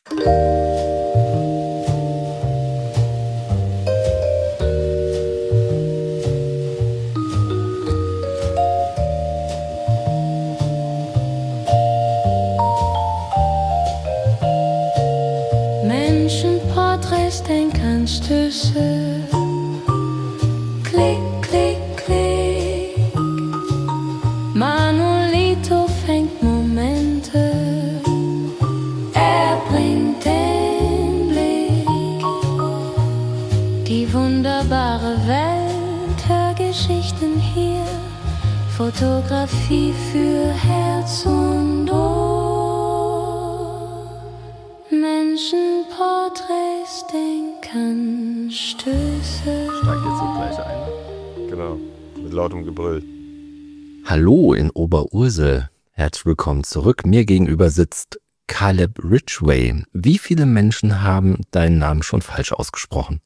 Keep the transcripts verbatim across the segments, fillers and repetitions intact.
Menschenporträts, Denkanstöße. Klick, klick, klick. Manolito fängt Momente. Er bringt den Blick. Die wunderbare Welt, Hörgeschichten hier. Fotografie für Herz und Ohr. Menschenporträts, Denkanstöße. Steig jetzt so gleich ein. Genau, mit lautem Gebrüll. Hallo in Oberursel. Herzlich willkommen zurück. Mir gegenüber sitzt Caleb Ridgway. Wie viele Menschen haben deinen Namen schon falsch ausgesprochen?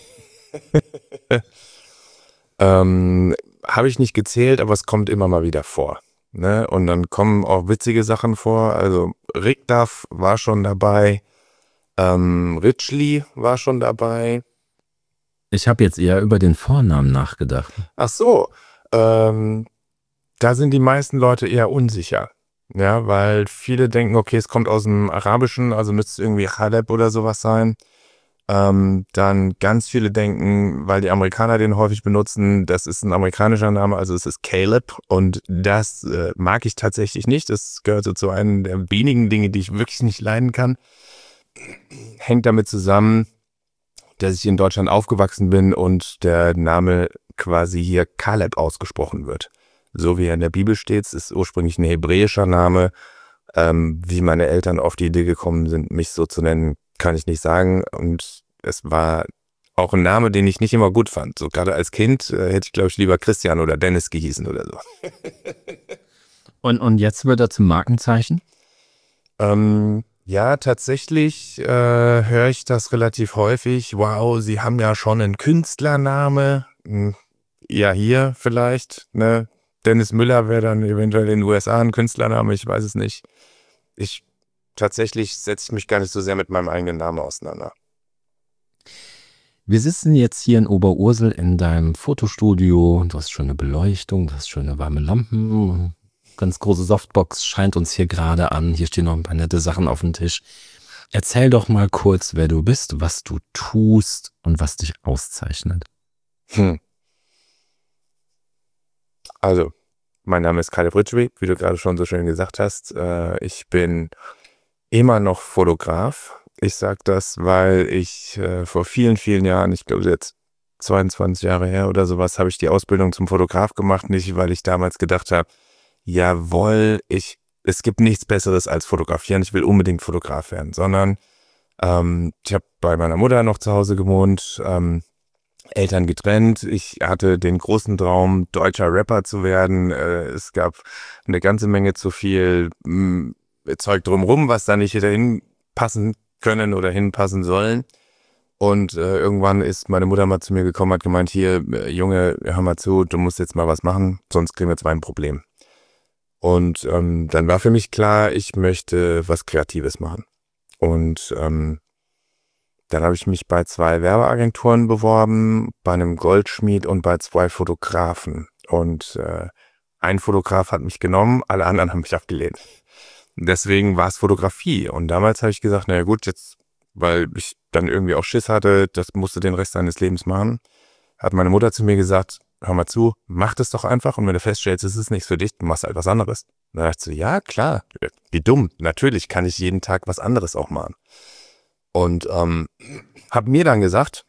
ähm, Habe ich nicht gezählt, aber es kommt immer mal wieder vor. Ne? Und dann kommen auch witzige Sachen vor. Also Rickdaff war schon dabei. Ähm, Ritchley war schon dabei. Ich habe jetzt eher über den Vornamen nachgedacht. Ach so, ähm, da sind die meisten Leute eher unsicher. Ja, weil viele denken, okay, es kommt aus dem Arabischen, also müsste es irgendwie Caleb oder sowas sein. Ähm, dann ganz viele denken, weil die Amerikaner den häufig benutzen, das ist ein amerikanischer Name, also es ist Caleb. Und das äh, mag ich tatsächlich nicht. Das gehört so zu einem der wenigen Dinge, die ich wirklich nicht leiden kann. Hängt damit zusammen, dass ich in Deutschland aufgewachsen bin und der Name quasi hier Caleb ausgesprochen wird. So wie er in der Bibel steht, ist ursprünglich ein hebräischer Name. Ähm, wie meine Eltern auf die Idee gekommen sind, mich so zu nennen, kann ich nicht sagen. Und es war auch ein Name, den ich nicht immer gut fand. So gerade als Kind äh, hätte ich, glaube ich, lieber Christian oder Dennis gehießen oder so. Und, und jetzt wird er zum Markenzeichen? ähm, ja, tatsächlich äh, höre ich das relativ häufig. Wow, Sie haben ja schon einen Künstlername. Hm, ja, hier vielleicht, ne? Dennis Müller wäre dann eventuell in den U S A ein Künstlername, ich weiß es nicht. Ich tatsächlich setze ich mich gar nicht so sehr mit meinem eigenen Namen auseinander. Wir sitzen jetzt hier in Oberursel in deinem Fotostudio. Du hast schöne Beleuchtung, du hast schöne warme Lampen. Ganz große Softbox scheint uns hier gerade an. Hier stehen noch ein paar nette Sachen auf dem Tisch. Erzähl doch mal kurz, wer du bist, was du tust und was dich auszeichnet. Hm. Also, mein Name ist Caleb Ridgway, wie du gerade schon so schön gesagt hast. Äh, ich bin immer noch Fotograf. Ich sage das, weil ich äh, vor vielen, vielen Jahren, ich glaube jetzt zweiundzwanzig Jahre her oder sowas, habe ich die Ausbildung zum Fotograf gemacht. Nicht, weil ich damals gedacht habe, jawohl, ich, es gibt nichts Besseres als fotografieren. Ich will unbedingt Fotograf werden, sondern ähm, ich habe bei meiner Mutter noch zu Hause gewohnt, ähm, Eltern getrennt. Ich hatte den großen Traum, deutscher Rapper zu werden. Äh, es gab eine ganze Menge zu viel mh, Zeug drumherum, was da nicht hätte hinpassen können oder hinpassen sollen. Und äh, irgendwann ist meine Mutter mal zu mir gekommen, hat gemeint, hier, äh, Junge, hör mal zu, du musst jetzt mal was machen, sonst kriegen wir jetzt mal ein Problem. Und ähm, dann war für mich klar, ich möchte was Kreatives machen. Und ähm, dann habe ich mich bei zwei Werbeagenturen beworben, bei einem Goldschmied und bei zwei Fotografen. Und äh, ein Fotograf hat mich genommen, alle anderen haben mich abgelehnt. Deswegen war es Fotografie. Und damals habe ich gesagt, naja gut, jetzt, weil ich dann irgendwie auch Schiss hatte, das musste den Rest seines Lebens machen, hat meine Mutter zu mir gesagt, hör mal zu, mach das doch einfach und wenn du feststellst, es ist nichts für dich, du machst halt was anderes. Und dann dachte ich so, ja klar, wie dumm, natürlich kann ich jeden Tag was anderes auch machen. Und ähm, habe mir dann gesagt,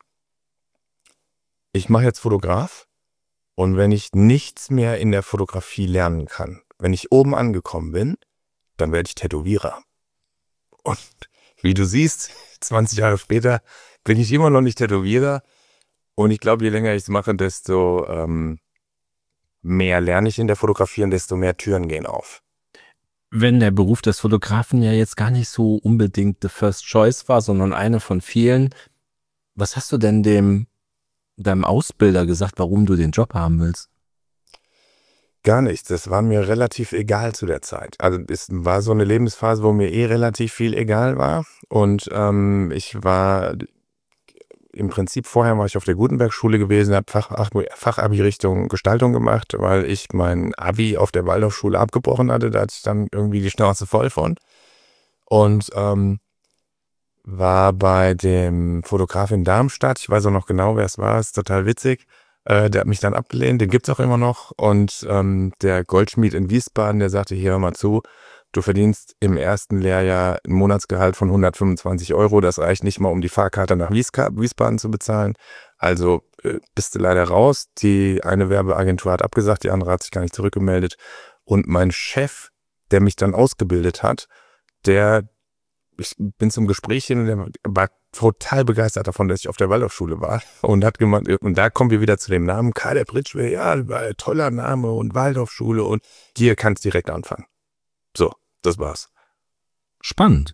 ich mache jetzt Fotograf und wenn ich nichts mehr in der Fotografie lernen kann, wenn ich oben angekommen bin, dann werde ich Tätowierer. Und wie du siehst, zwanzig Jahre später bin ich immer noch nicht Tätowierer und ich glaube, je länger ich es mache, desto ähm, mehr lerne ich in der Fotografie und desto mehr Türen gehen auf. Wenn der Beruf des Fotografen ja jetzt gar nicht so unbedingt the first choice war, sondern eine von vielen, was hast du denn dem deinem Ausbilder gesagt, warum du den Job haben willst? Gar nichts. Das war mir relativ egal zu der Zeit. Also es war so eine Lebensphase, wo mir eh relativ viel egal war. Und ähm, ich war im Prinzip vorher war ich auf der Gutenberg-Schule gewesen, habe Fach, Fachabi Richtung Gestaltung gemacht, weil ich mein Abi auf der Waldorfschule abgebrochen hatte. Da hatte ich dann irgendwie die Schnauze voll von. Und ähm, war bei dem Fotograf in Darmstadt. Ich weiß auch noch genau, wer es war. Ist total witzig. Äh, der hat mich dann abgelehnt. Den gibt's auch immer noch. Und ähm, der Goldschmied in Wiesbaden, der sagte, hier hör mal zu, du verdienst im ersten Lehrjahr ein Monatsgehalt von hundertfünfundzwanzig Euro. Das reicht nicht mal, um die Fahrkarte nach Wiesbaden zu bezahlen. Also äh, bist du leider raus. Die eine Werbeagentur hat abgesagt, die andere hat sich gar nicht zurückgemeldet. Und mein Chef, der mich dann ausgebildet hat, der, ich bin zum Gespräch hin und der war total begeistert davon, dass ich auf der Waldorfschule war. Und hat gemeint, und da kommen wir wieder zu dem Namen Caleb Ridgway. Ja, toller Name und Waldorfschule und hier kannst direkt anfangen. So, das war's. Spannend.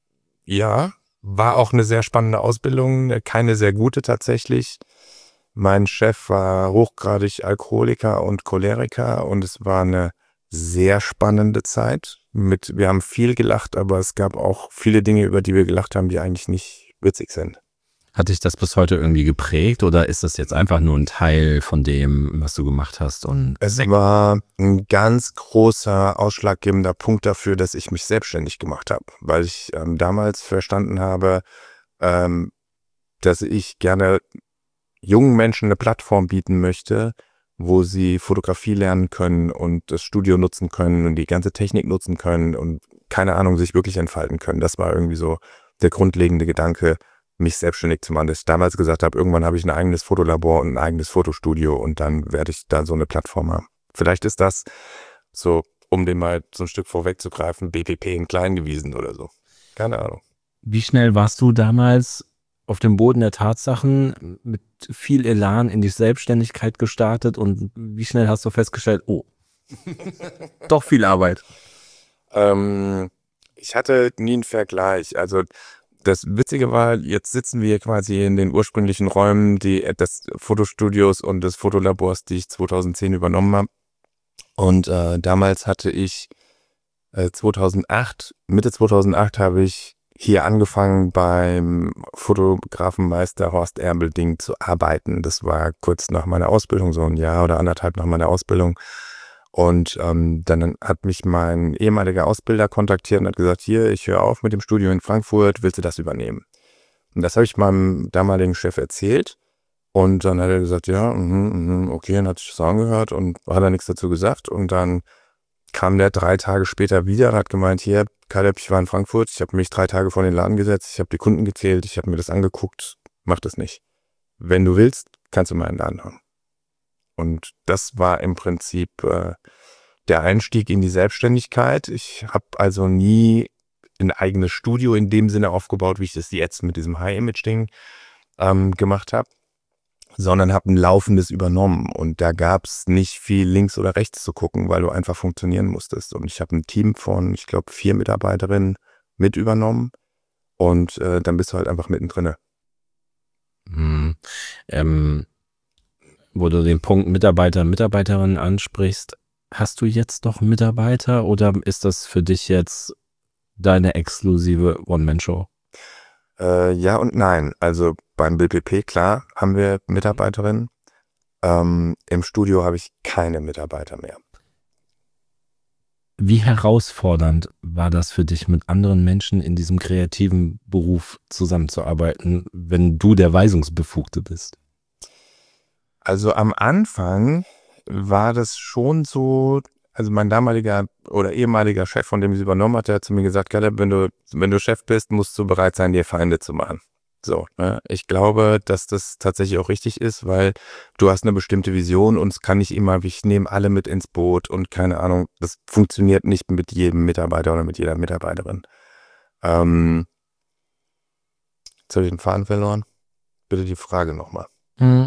Ja, war auch eine sehr spannende Ausbildung, keine sehr gute tatsächlich. Mein Chef war hochgradig Alkoholiker und Choleriker und es war eine sehr spannende Zeit. Mit, wir haben viel gelacht, aber es gab auch viele Dinge, über die wir gelacht haben, die eigentlich nicht witzig sind. Hat dich das bis heute irgendwie geprägt oder ist das jetzt einfach nur ein Teil von dem, was du gemacht hast? Und es war ein ganz großer, ausschlaggebender Punkt dafür, dass ich mich selbstständig gemacht habe, weil ich ähm, damals verstanden habe, ähm, dass ich gerne jungen Menschen eine Plattform bieten möchte, wo sie Fotografie lernen können und das Studio nutzen können und die ganze Technik nutzen können und keine Ahnung, sich wirklich entfalten können. Das war irgendwie so der grundlegende Gedanke, mich selbstständig zu machen, dass ich damals gesagt habe, irgendwann habe ich ein eigenes Fotolabor und ein eigenes Fotostudio und dann werde ich da so eine Plattform haben. Vielleicht ist das so, um dem mal so ein Stück vorwegzugreifen, B P P in klein gewesen oder so. Keine Ahnung. Wie schnell warst du damals auf dem Boden der Tatsachen mit viel Elan in die Selbstständigkeit gestartet und wie schnell hast du festgestellt, oh, doch viel Arbeit? Ähm, ich hatte nie einen Vergleich. Also das Witzige war, jetzt sitzen wir quasi in den ursprünglichen Räumen die, des Fotostudios und des Fotolabors, die ich zweitausendzehn übernommen habe. Und äh, damals hatte ich äh, zweitausendacht, Mitte zweitausendacht habe ich hier angefangen beim Fotografenmeister Horst Erbelding zu arbeiten. Das war kurz nach meiner Ausbildung, so ein Jahr oder anderthalb nach meiner Ausbildung. Und ähm, dann hat mich mein ehemaliger Ausbilder kontaktiert und hat gesagt, hier, ich höre auf mit dem Studio in Frankfurt, willst du das übernehmen? Und das habe ich meinem damaligen Chef erzählt. Und dann hat er gesagt, ja, mh, mh, okay, dann hat sich das angehört und hat er nichts dazu gesagt. Und dann kam der drei Tage später wieder und hat gemeint, hier, Caleb, ich war in Frankfurt, ich habe mich drei Tage vor den Laden gesetzt, ich habe die Kunden gezählt, ich habe mir das angeguckt, mach das nicht. Wenn du willst, kannst du meinen Laden haben. Und das war im Prinzip äh, der Einstieg in die Selbstständigkeit. Ich habe also nie ein eigenes Studio in dem Sinne aufgebaut, wie ich das jetzt mit diesem High-Image-Ding ähm, gemacht habe, sondern habe ein laufendes übernommen. Und da gab es nicht viel links oder rechts zu gucken, weil du einfach funktionieren musstest. Und ich habe ein Team von, ich glaube, vier Mitarbeiterinnen mit übernommen. Und äh, dann bist du halt einfach mittendrin. Hm. Ähm, wo du den Punkt Mitarbeiter, Mitarbeiterin ansprichst, hast du jetzt doch Mitarbeiter oder ist das für dich jetzt deine exklusive One-Man-Show? Äh, ja und nein. Also beim B P P, klar, haben wir Mitarbeiterinnen. Ähm, Im Studio habe ich keine Mitarbeiter mehr. Wie herausfordernd war das für dich, mit anderen Menschen in diesem kreativen Beruf zusammenzuarbeiten, wenn du der Weisungsbefugte bist? Also am Anfang war das schon so, also mein damaliger oder ehemaliger Chef, von dem ich es übernommen hatte, hat zu mir gesagt, Caleb, wenn du, wenn du Chef bist, musst du bereit sein, dir Feinde zu machen. So, ne? Ich glaube, dass das tatsächlich auch richtig ist, weil du hast eine bestimmte Vision und es kann nicht immer, ich nehme alle mit ins Boot und keine Ahnung, das funktioniert nicht mit jedem Mitarbeiter oder mit jeder Mitarbeiterin. Ähm, jetzt habe ich den Faden verloren. Bitte die Frage nochmal. Hm.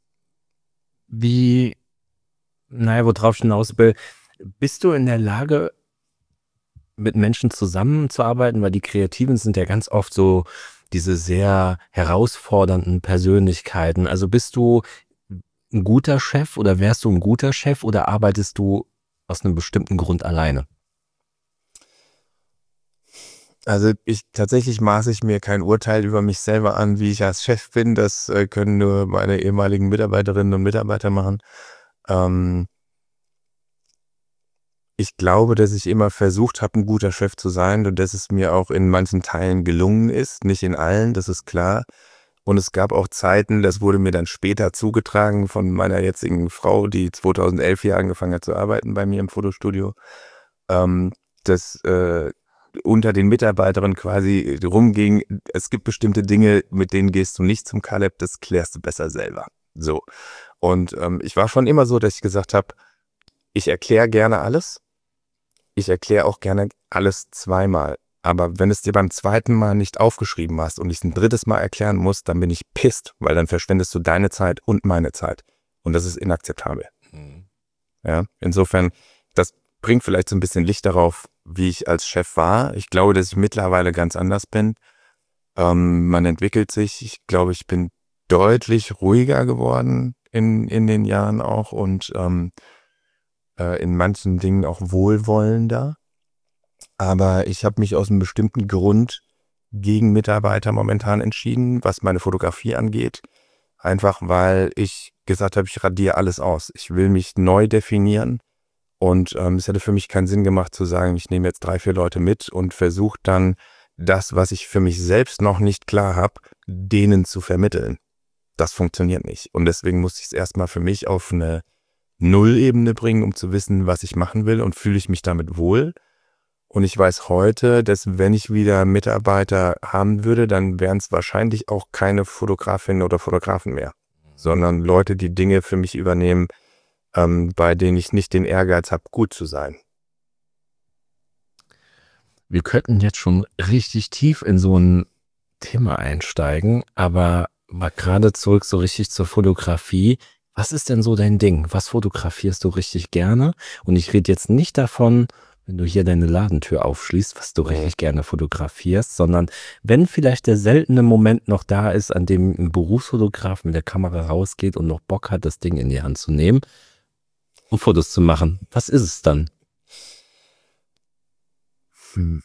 Wie, naja, worauf ich hinaus will, bist du in der Lage, mit Menschen zusammenzuarbeiten, weil die Kreativen sind ja ganz oft so diese sehr herausfordernden Persönlichkeiten. Also bist du ein guter Chef oder wärst du ein guter Chef oder arbeitest du aus einem bestimmten Grund alleine? Also ich tatsächlich maße ich mir kein Urteil über mich selber an, wie ich als Chef bin. Das äh, können nur meine ehemaligen Mitarbeiterinnen und Mitarbeiter machen. Ähm, ich glaube, dass ich immer versucht habe, ein guter Chef zu sein und dass es mir auch in manchen Teilen gelungen ist, nicht in allen, das ist klar. Und es gab auch Zeiten, das wurde mir dann später zugetragen von meiner jetzigen Frau, die zweitausendelf hier angefangen hat zu arbeiten bei mir im Fotostudio, ähm, dass äh, unter den Mitarbeiterinnen quasi rumging, es gibt bestimmte Dinge, mit denen gehst du nicht zum Kaleb, das klärst du besser selber. So. Und ähm, ich war schon immer so, dass ich gesagt habe, ich erkläre gerne alles. Ich erkläre auch gerne alles zweimal. Aber wenn es dir beim zweiten Mal nicht aufgeschrieben hast und ich es ein drittes Mal erklären muss, dann bin ich pisst, weil dann verschwendest du deine Zeit und meine Zeit. Und das ist inakzeptabel. Mhm. Ja, insofern, das bringt vielleicht so ein bisschen Licht darauf, wie ich als Chef war. Ich glaube, dass ich mittlerweile ganz anders bin. Ähm, man entwickelt sich. Ich glaube, ich bin deutlich ruhiger geworden in, in den Jahren auch und ähm, äh, in manchen Dingen auch wohlwollender. Aber ich habe mich aus einem bestimmten Grund gegen Mitarbeiter momentan entschieden, was meine Fotografie angeht. Einfach weil ich gesagt habe, ich radiere alles aus. Ich will mich neu definieren. Und ähm, es hätte für mich keinen Sinn gemacht zu sagen, ich nehme jetzt drei, vier Leute mit und versuche dann das, was ich für mich selbst noch nicht klar habe, denen zu vermitteln. Das funktioniert nicht. Und deswegen musste ich es erstmal für mich auf eine Nullebene bringen, um zu wissen, was ich machen will und fühle ich mich damit wohl. Und ich weiß heute, dass wenn ich wieder Mitarbeiter haben würde, dann wären es wahrscheinlich auch keine Fotografinnen oder Fotografen mehr, sondern Leute, die Dinge für mich übernehmen, ähm, bei denen ich nicht den Ehrgeiz habe, gut zu sein. Wir könnten jetzt schon richtig tief in so ein Thema einsteigen, aber mal gerade zurück so richtig zur Fotografie. Was ist denn so dein Ding? Was fotografierst du richtig gerne? Und ich rede jetzt nicht davon, wenn du hier deine Ladentür aufschließt, was du richtig gerne fotografierst, sondern wenn vielleicht der seltene Moment noch da ist, an dem ein Berufsfotograf mit der Kamera rausgeht und noch Bock hat, das Ding in die Hand zu nehmen und Fotos zu machen. Was ist es dann? Hm.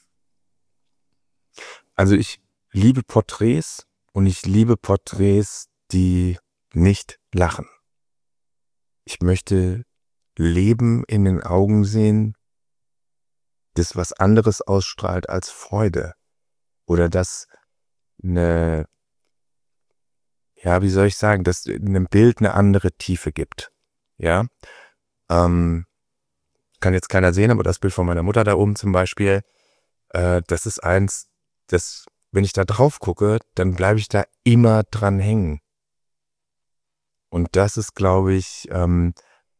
Also ich liebe Porträts und ich liebe Porträts, die nicht lachen. Ich möchte Leben in den Augen sehen, das was anderes ausstrahlt als Freude. Oder das eine, ja, wie soll ich sagen, dass einem Bild eine andere Tiefe gibt. Ja, ähm, kann jetzt keiner sehen, aber das Bild von meiner Mutter da oben zum Beispiel, äh, das ist eins, das, wenn ich da drauf gucke, dann bleibe ich da immer dran hängen. Und das ist, glaube ich, ähm,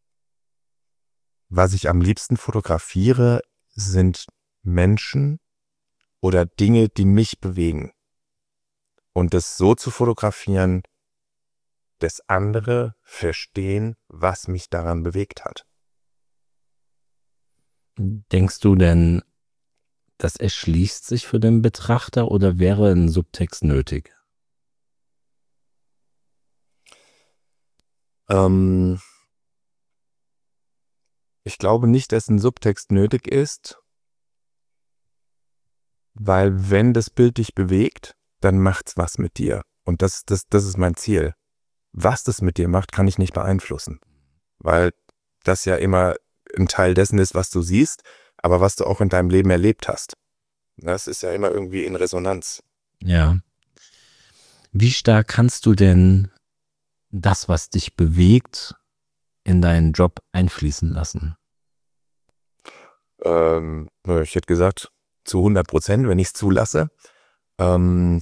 was ich am liebsten fotografiere, sind Menschen oder Dinge, die mich bewegen. Und das so zu fotografieren, dass andere verstehen, was mich daran bewegt hat. Denkst du denn, das erschließt sich für den Betrachter oder wäre ein Subtext nötig? Ähm, ich glaube nicht, dass ein Subtext nötig ist, weil wenn das Bild dich bewegt, dann macht's was mit dir. Und das, das, das ist mein Ziel. Was das mit dir macht, kann ich nicht beeinflussen, weil das ja immer ein Teil dessen ist, was du siehst, aber was du auch in deinem Leben erlebt hast. Das ist ja immer irgendwie in Resonanz. Ja. Wie stark kannst du denn das, was dich bewegt, in deinen Job einfließen lassen? Ähm, ich hätte gesagt, zu hundert Prozent, wenn ich es zulasse. Ähm,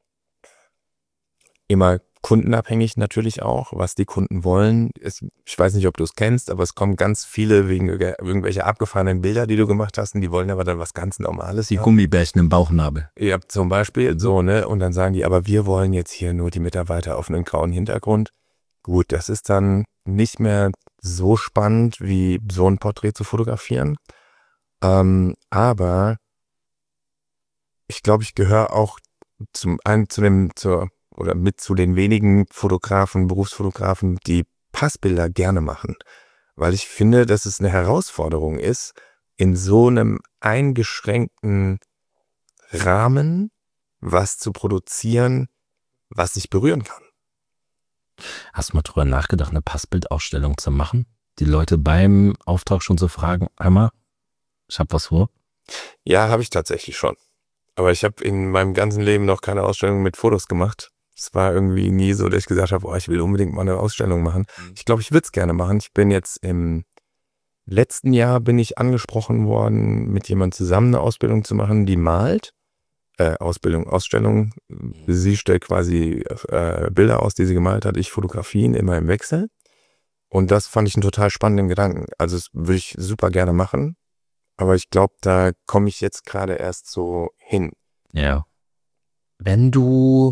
immer kundenabhängig natürlich auch, was die Kunden wollen. Es, ich weiß nicht, ob du es kennst, aber es kommen ganz viele wegen irgendwelcher abgefahrenen Bilder, die du gemacht hast, und die wollen aber dann was ganz Normales. Die Gummibärchen im Bauchnabel. Ja, zum Beispiel so, ne? Und dann sagen die, aber wir wollen jetzt hier nur die Mitarbeiter auf einen grauen Hintergrund. Gut, das ist dann nicht mehr so spannend, wie so ein Porträt zu fotografieren. Ähm, aber ich glaube, ich gehöre auch zum einen zu dem, zur oder mit zu den wenigen Fotografen, Berufsfotografen, die Passbilder gerne machen, weil ich finde, dass es eine Herausforderung ist, in so einem eingeschränkten Rahmen was zu produzieren, was sich berühren kann. Hast du mal drüber nachgedacht, eine Passbildausstellung zu machen? Die Leute beim Auftrag schon so fragen, einmal, ich hab was vor. Ja, habe ich tatsächlich schon. Aber ich habe in meinem ganzen Leben noch keine Ausstellung mit Fotos gemacht. Es war irgendwie nie so, dass ich gesagt habe, oh, ich will unbedingt mal eine Ausstellung machen. Ich glaube, ich würde es gerne machen. Ich bin jetzt im letzten Jahr bin ich angesprochen worden, mit jemandem zusammen eine Ausbildung zu machen, die malt. Äh, Ausbildung, Ausstellung. Sie stellt quasi äh, Bilder aus, die sie gemalt hat. Ich Fotografien immer im Wechsel. Und das fand ich einen total spannenden Gedanken. Also das würde ich super gerne machen. Aber ich glaube, da komme ich jetzt gerade erst so hin. Ja. Wenn du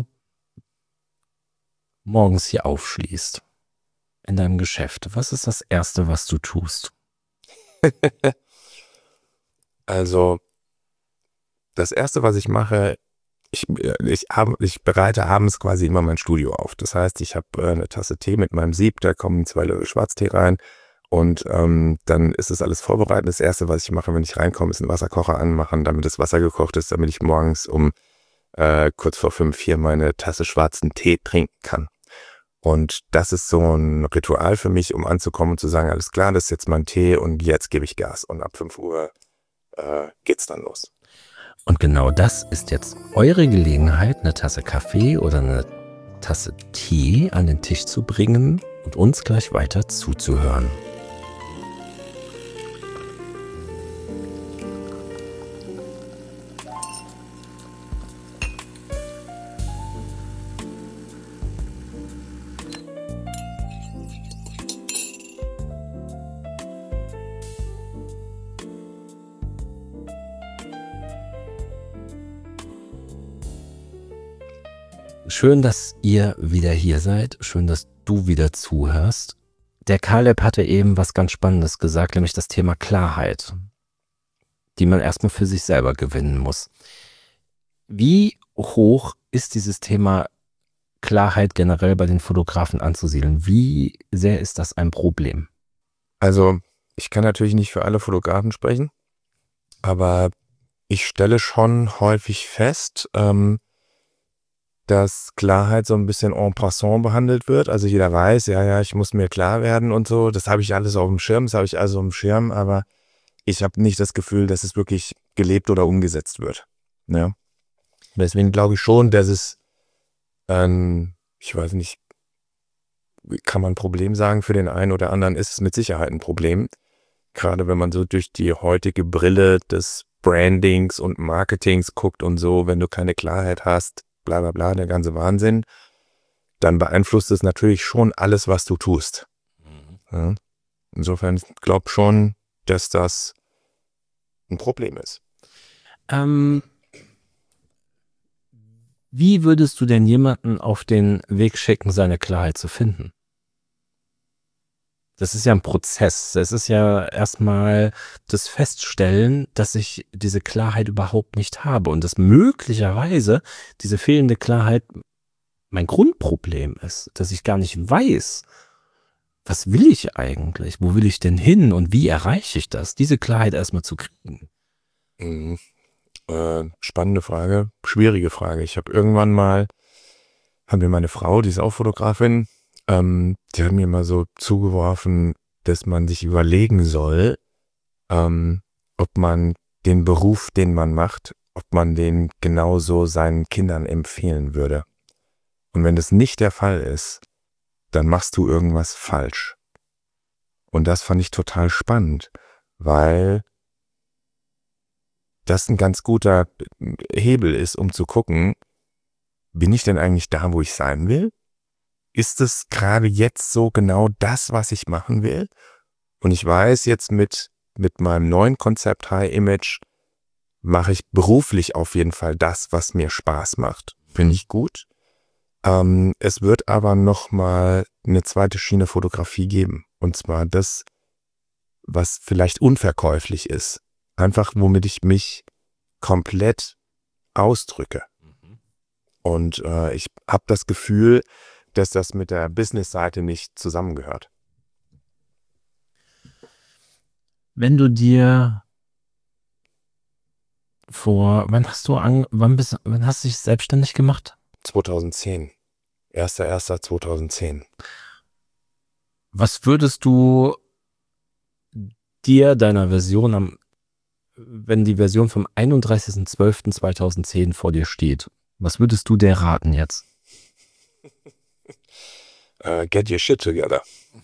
morgens hier aufschließt in deinem Geschäft, was ist das Erste, was du tust? Also das Erste, was ich mache, ich, ich, ich bereite abends quasi immer mein Studio auf. Das heißt, ich habe eine Tasse Tee mit meinem Sieb, da kommen zwei Löffel Schwarztee rein und ähm, dann ist das alles vorbereitet. Das Erste, was ich mache, wenn ich reinkomme, ist einen Wasserkocher anmachen, damit das Wasser gekocht ist, damit ich morgens um äh, kurz vor fünf, vier meine Tasse schwarzen Tee trinken kann. Und das ist so ein Ritual für mich, um anzukommen und zu sagen, alles klar, das ist jetzt mein Tee und jetzt gebe ich Gas. Und ab fünf Uhr äh, geht's dann los. Und genau das ist jetzt eure Gelegenheit, eine Tasse Kaffee oder eine Tasse Tee an den Tisch zu bringen und uns gleich weiter zuzuhören. Schön, dass ihr wieder hier seid. Schön, dass du wieder zuhörst. Der Caleb hatte eben was ganz Spannendes gesagt, nämlich das Thema Klarheit, die man erstmal für sich selber gewinnen muss. Wie hoch ist dieses Thema Klarheit generell bei den Fotografen anzusiedeln? Wie sehr ist das ein Problem? Also ich kann natürlich nicht für alle Fotografen sprechen, aber ich stelle schon häufig fest, ähm, dass Klarheit so ein bisschen en passant behandelt wird. Also jeder weiß, ja, ja, ich muss mir klar werden und so. Das habe ich alles auf dem Schirm, das habe ich also auf dem Schirm, aber ich habe nicht das Gefühl, dass es wirklich gelebt oder umgesetzt wird. Ja. Deswegen glaube ich schon, dass es, ähm, ich weiß nicht, kann man ein Problem sagen, für den einen oder anderen ist es mit Sicherheit ein Problem. Gerade wenn man so durch die heutige Brille des Brandings und Marketings guckt und so, wenn du keine Klarheit hast, bla bla bla, der ganze Wahnsinn, dann beeinflusst es natürlich schon alles, was du tust. Ja. Insofern glaube ich schon, dass das ein Problem ist. Ähm, wie würdest du denn jemanden auf den Weg schicken, seine Klarheit zu finden? Das ist ja ein Prozess. Es ist ja erstmal das Feststellen, dass ich diese Klarheit überhaupt nicht habe und dass möglicherweise diese fehlende Klarheit mein Grundproblem ist, dass ich gar nicht weiß, was will ich eigentlich, wo will ich denn hin und wie erreiche ich das, diese Klarheit erstmal zu kriegen. Mhm. Äh, spannende Frage, schwierige Frage. Ich habe irgendwann mal, hat mir meine Frau, die ist auch Fotografin, Ähm, die hat mir mal so zugeworfen, dass man sich überlegen soll, ähm, ob man den Beruf, den man macht, ob man den genauso seinen Kindern empfehlen würde. Und wenn das nicht der Fall ist, dann machst du irgendwas falsch. Und das fand ich total spannend, weil das ein ganz guter Hebel ist, um zu gucken, bin ich denn eigentlich da, wo ich sein will? Ist es gerade jetzt so genau das, was ich machen will? Und ich weiß jetzt mit, mit meinem neuen Konzept High Image mache ich beruflich auf jeden Fall das, was mir Spaß macht. Finde ich gut. Ähm, es wird aber nochmal eine zweite Schiene Fotografie geben. Und zwar das, was vielleicht unverkäuflich ist. Einfach, womit ich mich komplett ausdrücke. Und äh, ich habe das Gefühl, dass das mit der Business-Seite nicht zusammengehört. Wenn du dir vor, wann hast du an, wann bist, wann hast du dich selbstständig gemacht? zweitausendzehn. erster erster zweitausendzehn. Was würdest du dir deiner Version am, wenn die Version vom einunddreißigsten zwölften zweitausendzehn vor dir steht, was würdest du der raten jetzt? Uh, get your shit together.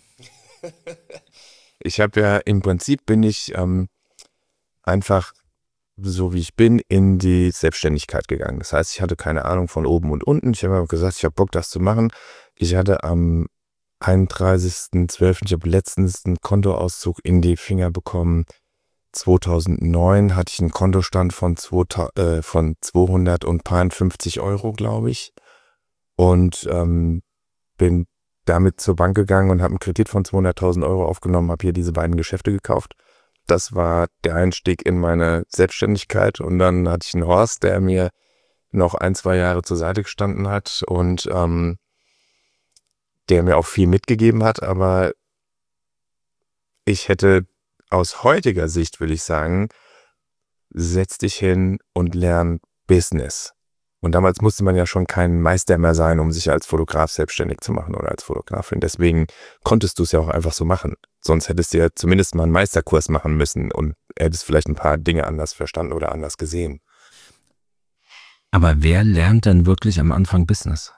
Ich habe ja, im Prinzip bin ich ähm, einfach, so wie ich bin, in die Selbstständigkeit gegangen. Das heißt, ich hatte keine Ahnung von oben und unten. Ich habe gesagt, ich habe Bock, das zu machen. Ich hatte am einunddreißigsten zwölften, ich habe letztens einen Kontoauszug in die Finger bekommen. zweitausendneun hatte ich einen Kontostand von, zweihundert, äh, von zweihundertfünfzig Euro, glaube ich. Und ähm, bin damit zur Bank gegangen und habe einen Kredit von zweihunderttausend Euro aufgenommen, habe hier diese beiden Geschäfte gekauft. Das war der Einstieg in meine Selbstständigkeit. Und dann hatte ich einen Horst, der mir noch ein, zwei Jahre zur Seite gestanden hat und ähm, der mir auch viel mitgegeben hat. Aber ich hätte aus heutiger Sicht, will ich sagen, setz dich hin und lern Business. Und damals musste man ja schon kein Meister mehr sein, um sich als Fotograf selbstständig zu machen oder als Fotografin. Deswegen konntest du es ja auch einfach so machen. Sonst hättest du ja zumindest mal einen Meisterkurs machen müssen und hättest vielleicht ein paar Dinge anders verstanden oder anders gesehen. Aber wer lernt denn wirklich am Anfang Business?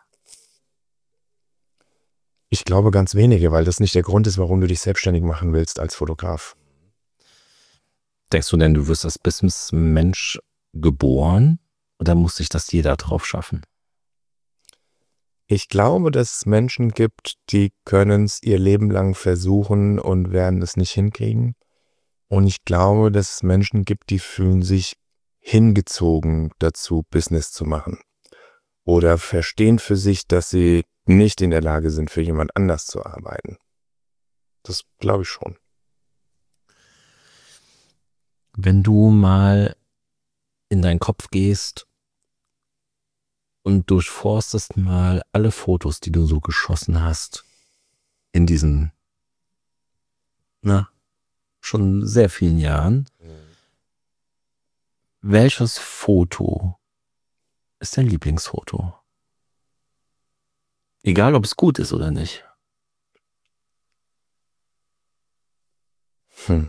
Ich glaube ganz wenige, weil das nicht der Grund ist, warum du dich selbstständig machen willst als Fotograf. Denkst du denn, du wirst als Businessmensch geboren? Oder muss sich das jeder drauf schaffen? Ich glaube, dass es Menschen gibt, die können es ihr Leben lang versuchen und werden es nicht hinkriegen. Und ich glaube, dass es Menschen gibt, die fühlen sich hingezogen dazu, Business zu machen. Oder verstehen für sich, dass sie nicht in der Lage sind, für jemand anders zu arbeiten. Das glaube ich schon. Wenn du mal in deinen Kopf gehst und durchforstest mal alle Fotos, die du so geschossen hast, in diesen, na, schon sehr vielen Jahren. Mhm. Welches Foto ist dein Lieblingsfoto? Egal, ob es gut ist oder nicht. Hm.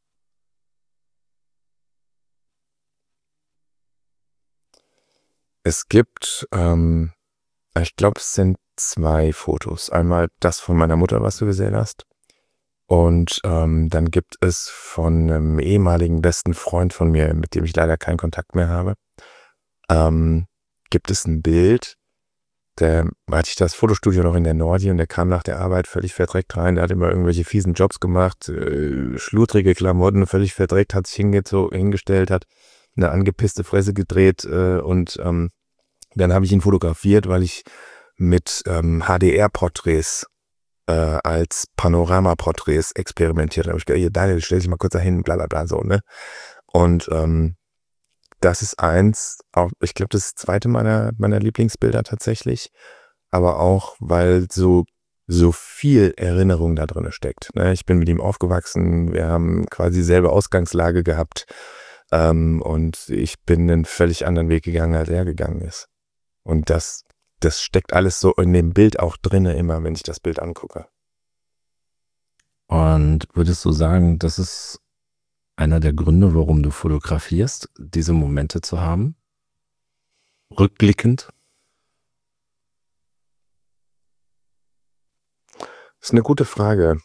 Es gibt, ähm, ich glaube, es sind zwei Fotos. Einmal das von meiner Mutter, was du gesehen hast. Und ähm, dann gibt es von einem ehemaligen besten Freund von mir, mit dem ich leider keinen Kontakt mehr habe, ähm, gibt es ein Bild. Da hatte ich das Fotostudio noch in der Nordi und der kam nach der Arbeit völlig verdreckt rein. Der hat immer irgendwelche fiesen Jobs gemacht, äh, schludrige Klamotten, völlig verdreckt, hat sich hingezo- hingestellt, hat eine angepisste Fresse gedreht äh, und ähm, dann habe ich ihn fotografiert, weil ich mit ähm, H D R-Porträts äh, als Panorama-Porträts experimentiert habe. Ich gedacht, hier, Daniel, stell dich mal kurz dahin, bla bla bla, so, ne? Und ähm, das ist eins, auch, ich glaube, das ist das zweite meiner, meiner Lieblingsbilder tatsächlich, aber auch, weil so, so viel Erinnerung da drin steckt. Ne? Ich bin mit ihm aufgewachsen, wir haben quasi dieselbe Ausgangslage gehabt ähm, und ich bin einen völlig anderen Weg gegangen, als er gegangen ist. Und das, das steckt alles so in dem Bild auch drin, immer, wenn ich das Bild angucke. Und würdest du sagen, das ist einer der Gründe, warum du fotografierst, diese Momente zu haben? Rückblickend? Das ist eine gute Frage.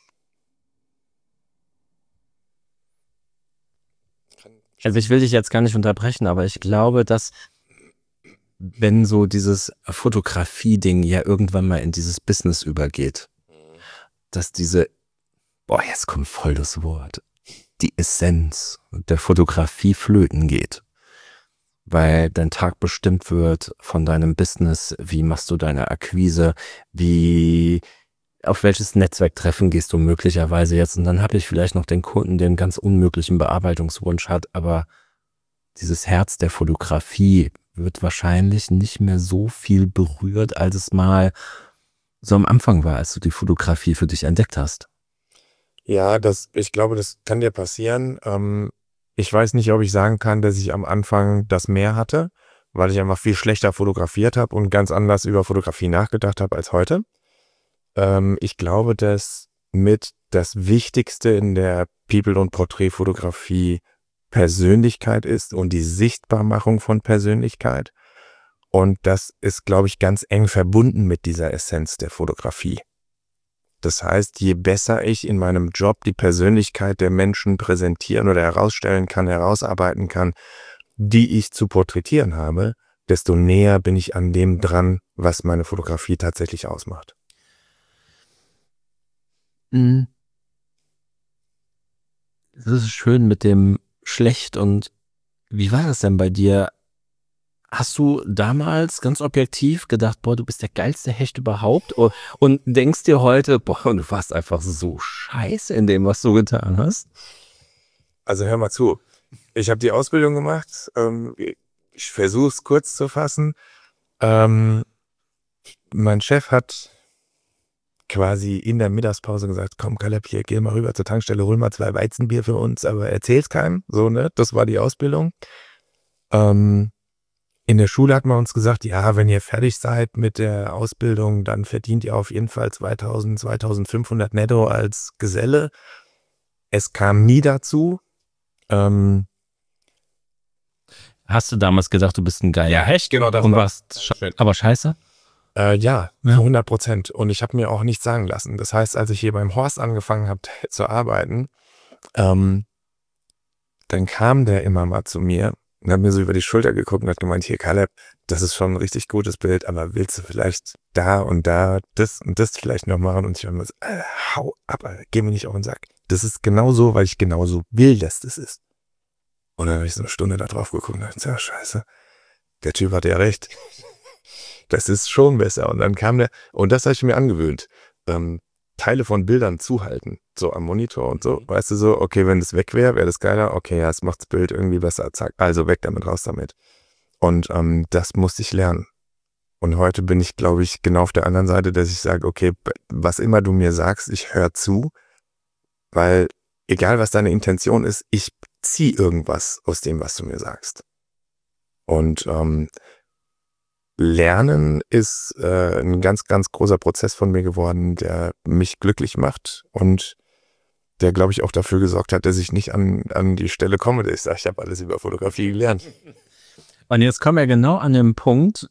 Also ich will dich jetzt gar nicht unterbrechen, aber ich glaube, dass wenn so dieses Fotografie-Ding ja irgendwann mal in dieses Business übergeht, dass diese, boah, jetzt kommt voll das Wort, die Essenz der Fotografie flöten geht. Weil dein Tag bestimmt wird von deinem Business, wie machst du deine Akquise, wie, auf welches Netzwerktreffen gehst du möglicherweise jetzt, und dann habe ich vielleicht noch den Kunden, der einen ganz unmöglichen Bearbeitungswunsch hat, aber dieses Herz der Fotografie wird wahrscheinlich nicht mehr so viel berührt, als es mal so am Anfang war, als du die Fotografie für dich entdeckt hast. Ja, das, ich glaube, das kann dir passieren. Ähm, ich weiß nicht, ob ich sagen kann, dass ich am Anfang das mehr hatte, weil ich einfach viel schlechter fotografiert habe und ganz anders über Fotografie nachgedacht habe als heute. Ähm, ich glaube, dass mit das Wichtigste in der People- und Porträtfotografie Persönlichkeit ist und die Sichtbarmachung von Persönlichkeit. Und das ist, glaube ich, ganz eng verbunden mit dieser Essenz der Fotografie. Das heißt, je besser ich in meinem Job die Persönlichkeit der Menschen präsentieren oder herausstellen kann, herausarbeiten kann, die ich zu porträtieren habe, desto näher bin ich an dem dran, was meine Fotografie tatsächlich ausmacht. Mhm. Das ist schön mit dem schlecht. Und wie war das denn bei dir? Hast du damals ganz objektiv gedacht, boah, du bist der geilste Hecht überhaupt? O- Und denkst dir heute, boah, du warst einfach so scheiße in dem, was du getan hast? Also hör mal zu. Ich habe die Ausbildung gemacht. Ähm, ich versuche es kurz zu fassen. Ähm, mein Chef hat quasi in der Mittagspause gesagt, komm Caleb, hier, geh mal rüber zur Tankstelle, hol mal zwei Weizenbier für uns, aber erzähl's keinem. So, ne? Das war die Ausbildung. Ähm, in der Schule hat man uns gesagt, ja, wenn ihr fertig seid mit der Ausbildung, dann verdient ihr auf jeden Fall zweitausend, zweitausendfünfhundert netto als Geselle. Es kam nie dazu. Ähm, Hast du damals gedacht, du bist ein geiler Ja, Hecht genau, das und war- warst sche- Schön. aber scheiße? Äh, ja, Ja. zu hundert Prozent. Und ich habe mir auch nichts sagen lassen. Das heißt, als ich hier beim Horst angefangen habe zu arbeiten, ähm, dann kam der immer mal zu mir und hat mir so über die Schulter geguckt und hat gemeint, hier Caleb, das ist schon ein richtig gutes Bild, aber willst du vielleicht da und da das und das vielleicht noch machen? Und ich war immer so, äh, hau ab, Alter, geh mir nicht auf den Sack. Das ist genau so, weil ich genauso will, dass das ist. Und dann habe ich so eine Stunde da drauf geguckt und dachte, ja, scheiße, der Typ hat ja recht. Das ist schon besser. Und dann kam der, und das habe ich mir angewöhnt, ähm, Teile von Bildern zuhalten, so am Monitor und so. Weißt du so, okay, wenn das weg wäre, wäre das geiler. Okay, ja, es macht das Bild irgendwie besser. Zack, also weg damit, raus damit. Und ähm, das musste ich lernen. Und heute bin ich, glaube ich, genau auf der anderen Seite, dass ich sage, okay, was immer du mir sagst, ich höre zu, weil egal was deine Intention ist, ich ziehe irgendwas aus dem, was du mir sagst. Und ähm, Lernen ist äh, ein ganz, ganz großer Prozess von mir geworden, der mich glücklich macht und der, glaube ich, auch dafür gesorgt hat, dass ich nicht an, an die Stelle komme, dass ich sage, ich habe alles über Fotografie gelernt. Und jetzt kommen wir genau an den Punkt,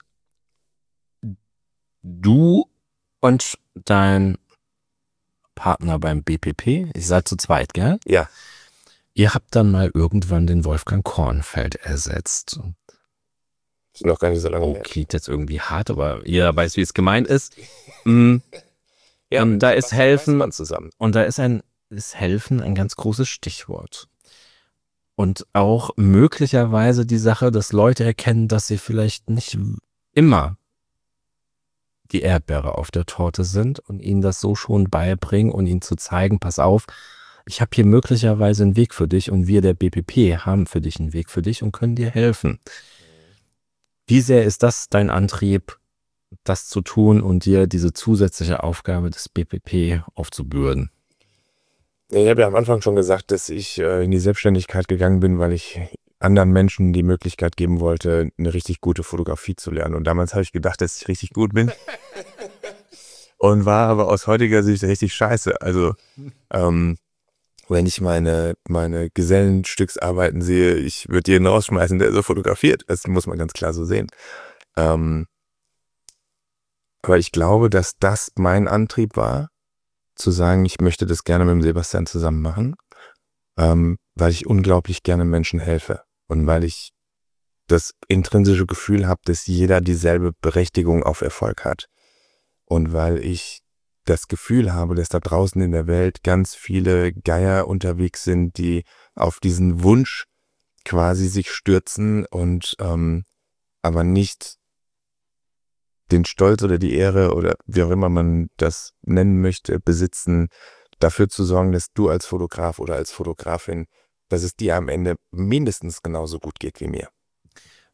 du und dein Partner beim B P P, ihr seid zu zweit, gell? Ja. Ihr habt dann mal irgendwann den Wolfgang Kornfeld ersetzt. Ist noch gar nicht so lange Oh, her. klingt jetzt irgendwie hart, aber jeder weiß, wie es gemeint ist. Mm, und da ist was helfen, weiß man zusammen. und da ist ein, ist helfen ein ganz großes Stichwort. Und auch möglicherweise die Sache, dass Leute erkennen, dass sie vielleicht nicht immer die Erdbeere auf der Torte sind und ihnen das so schon beibringen und ihnen zu zeigen, pass auf, ich habe hier möglicherweise einen Weg für dich und wir der B P P haben für dich einen Weg für dich und können dir helfen. Wie sehr ist das dein Antrieb, das zu tun und dir diese zusätzliche Aufgabe des B P P aufzubürden? Ich habe ja am Anfang schon gesagt, dass ich äh, in die Selbstständigkeit gegangen bin, weil ich anderen Menschen die Möglichkeit geben wollte, eine richtig gute Fotografie zu lernen. Und damals habe ich gedacht, dass ich richtig gut bin. Und war aber aus heutiger Sicht richtig scheiße. Also, ähm, wenn ich meine, meine Gesellenstücksarbeiten sehe, ich würde jeden rausschmeißen, der so fotografiert. Das muss man ganz klar so sehen. Ähm, aber ich glaube, dass das mein Antrieb war, zu sagen, ich möchte das gerne mit dem Sebastian zusammen machen, ähm, weil ich unglaublich gerne Menschen helfe und weil ich das intrinsische Gefühl habe, dass jeder dieselbe Berechtigung auf Erfolg hat und weil ich das Gefühl habe, dass da draußen in der Welt ganz viele Geier unterwegs sind, die auf diesen Wunsch quasi sich stürzen und ähm, aber nicht den Stolz oder die Ehre oder wie auch immer man das nennen möchte, besitzen, dafür zu sorgen, dass du als Fotograf oder als Fotografin, dass es dir am Ende mindestens genauso gut geht wie mir.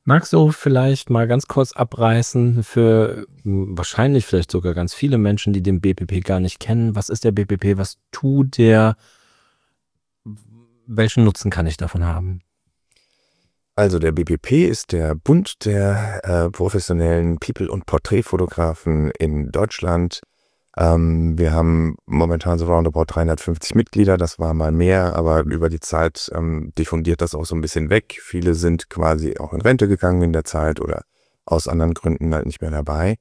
Magst du vielleicht mal ganz kurz abreißen für m, wahrscheinlich vielleicht sogar ganz viele Menschen, die den B P P gar nicht kennen? Was ist der B P P? Was tut der? Welchen Nutzen kann ich davon haben? Also der B P P ist der Bund der äh, professionellen People- und Porträtfotografen in Deutschland. Ähm, wir haben momentan so roundabout dreihundertfünfzig Mitglieder, das war mal mehr, aber über die Zeit ähm, diffundiert das auch so ein bisschen weg. Viele sind quasi auch in Rente gegangen in der Zeit oder aus anderen Gründen halt nicht mehr dabei.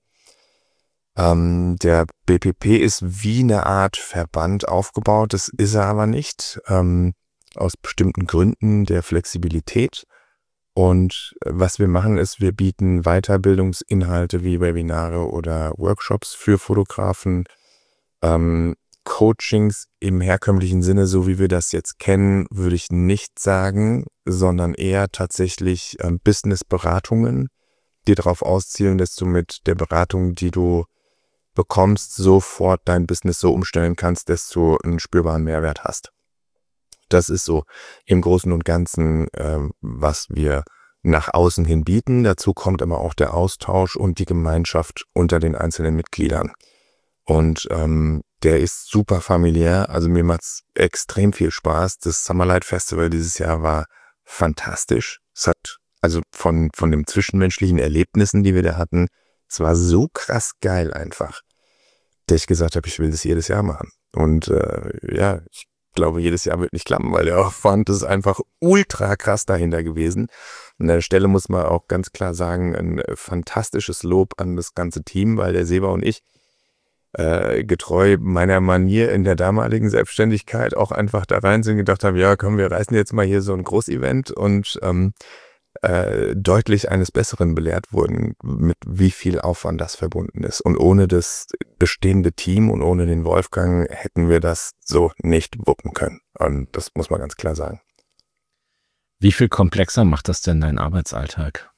Ähm, der B P P ist wie eine Art Verband aufgebaut, das ist er aber nicht, ähm, aus bestimmten Gründen der Flexibilität. Und was wir machen ist, wir bieten Weiterbildungsinhalte wie Webinare oder Workshops für Fotografen, ähm, Coachings im herkömmlichen Sinne, so wie wir das jetzt kennen, würde ich nicht sagen, sondern eher tatsächlich ähm, Business-Beratungen, die darauf auszielen, dass du mit der Beratung, die du bekommst, sofort dein Business so umstellen kannst, dass du einen spürbaren Mehrwert hast. Das ist so im Großen und Ganzen, ähm, was wir nach außen hin bieten. Dazu kommt aber auch der Austausch und die Gemeinschaft unter den einzelnen Mitgliedern. Und ähm, der ist super familiär. Also mir macht's extrem viel Spaß. Das Summerlight Festival dieses Jahr war fantastisch. Es hat also von von den zwischenmenschlichen Erlebnissen, die wir da hatten, es war so krass geil einfach, dass ich gesagt habe, ich will das jedes Jahr machen. Und äh, ja, ich glaube, jedes Jahr wird nicht klappen, weil der Aufwand ist einfach ultra krass dahinter gewesen. An der Stelle muss man auch ganz klar sagen, ein fantastisches Lob an das ganze Team, weil der Seba und ich äh, getreu meiner Manier in der damaligen Selbstständigkeit auch einfach da rein sind, gedacht haben, ja komm, wir reißen jetzt mal hier so ein Großevent und ähm, äh, deutlich eines Besseren belehrt wurden, mit wie viel Aufwand das verbunden ist. Und ohne das bestehende Team und ohne den Wolfgang hätten wir das so nicht wuppen können. Und das muss man ganz klar sagen. Wie viel komplexer macht das denn deinen Arbeitsalltag?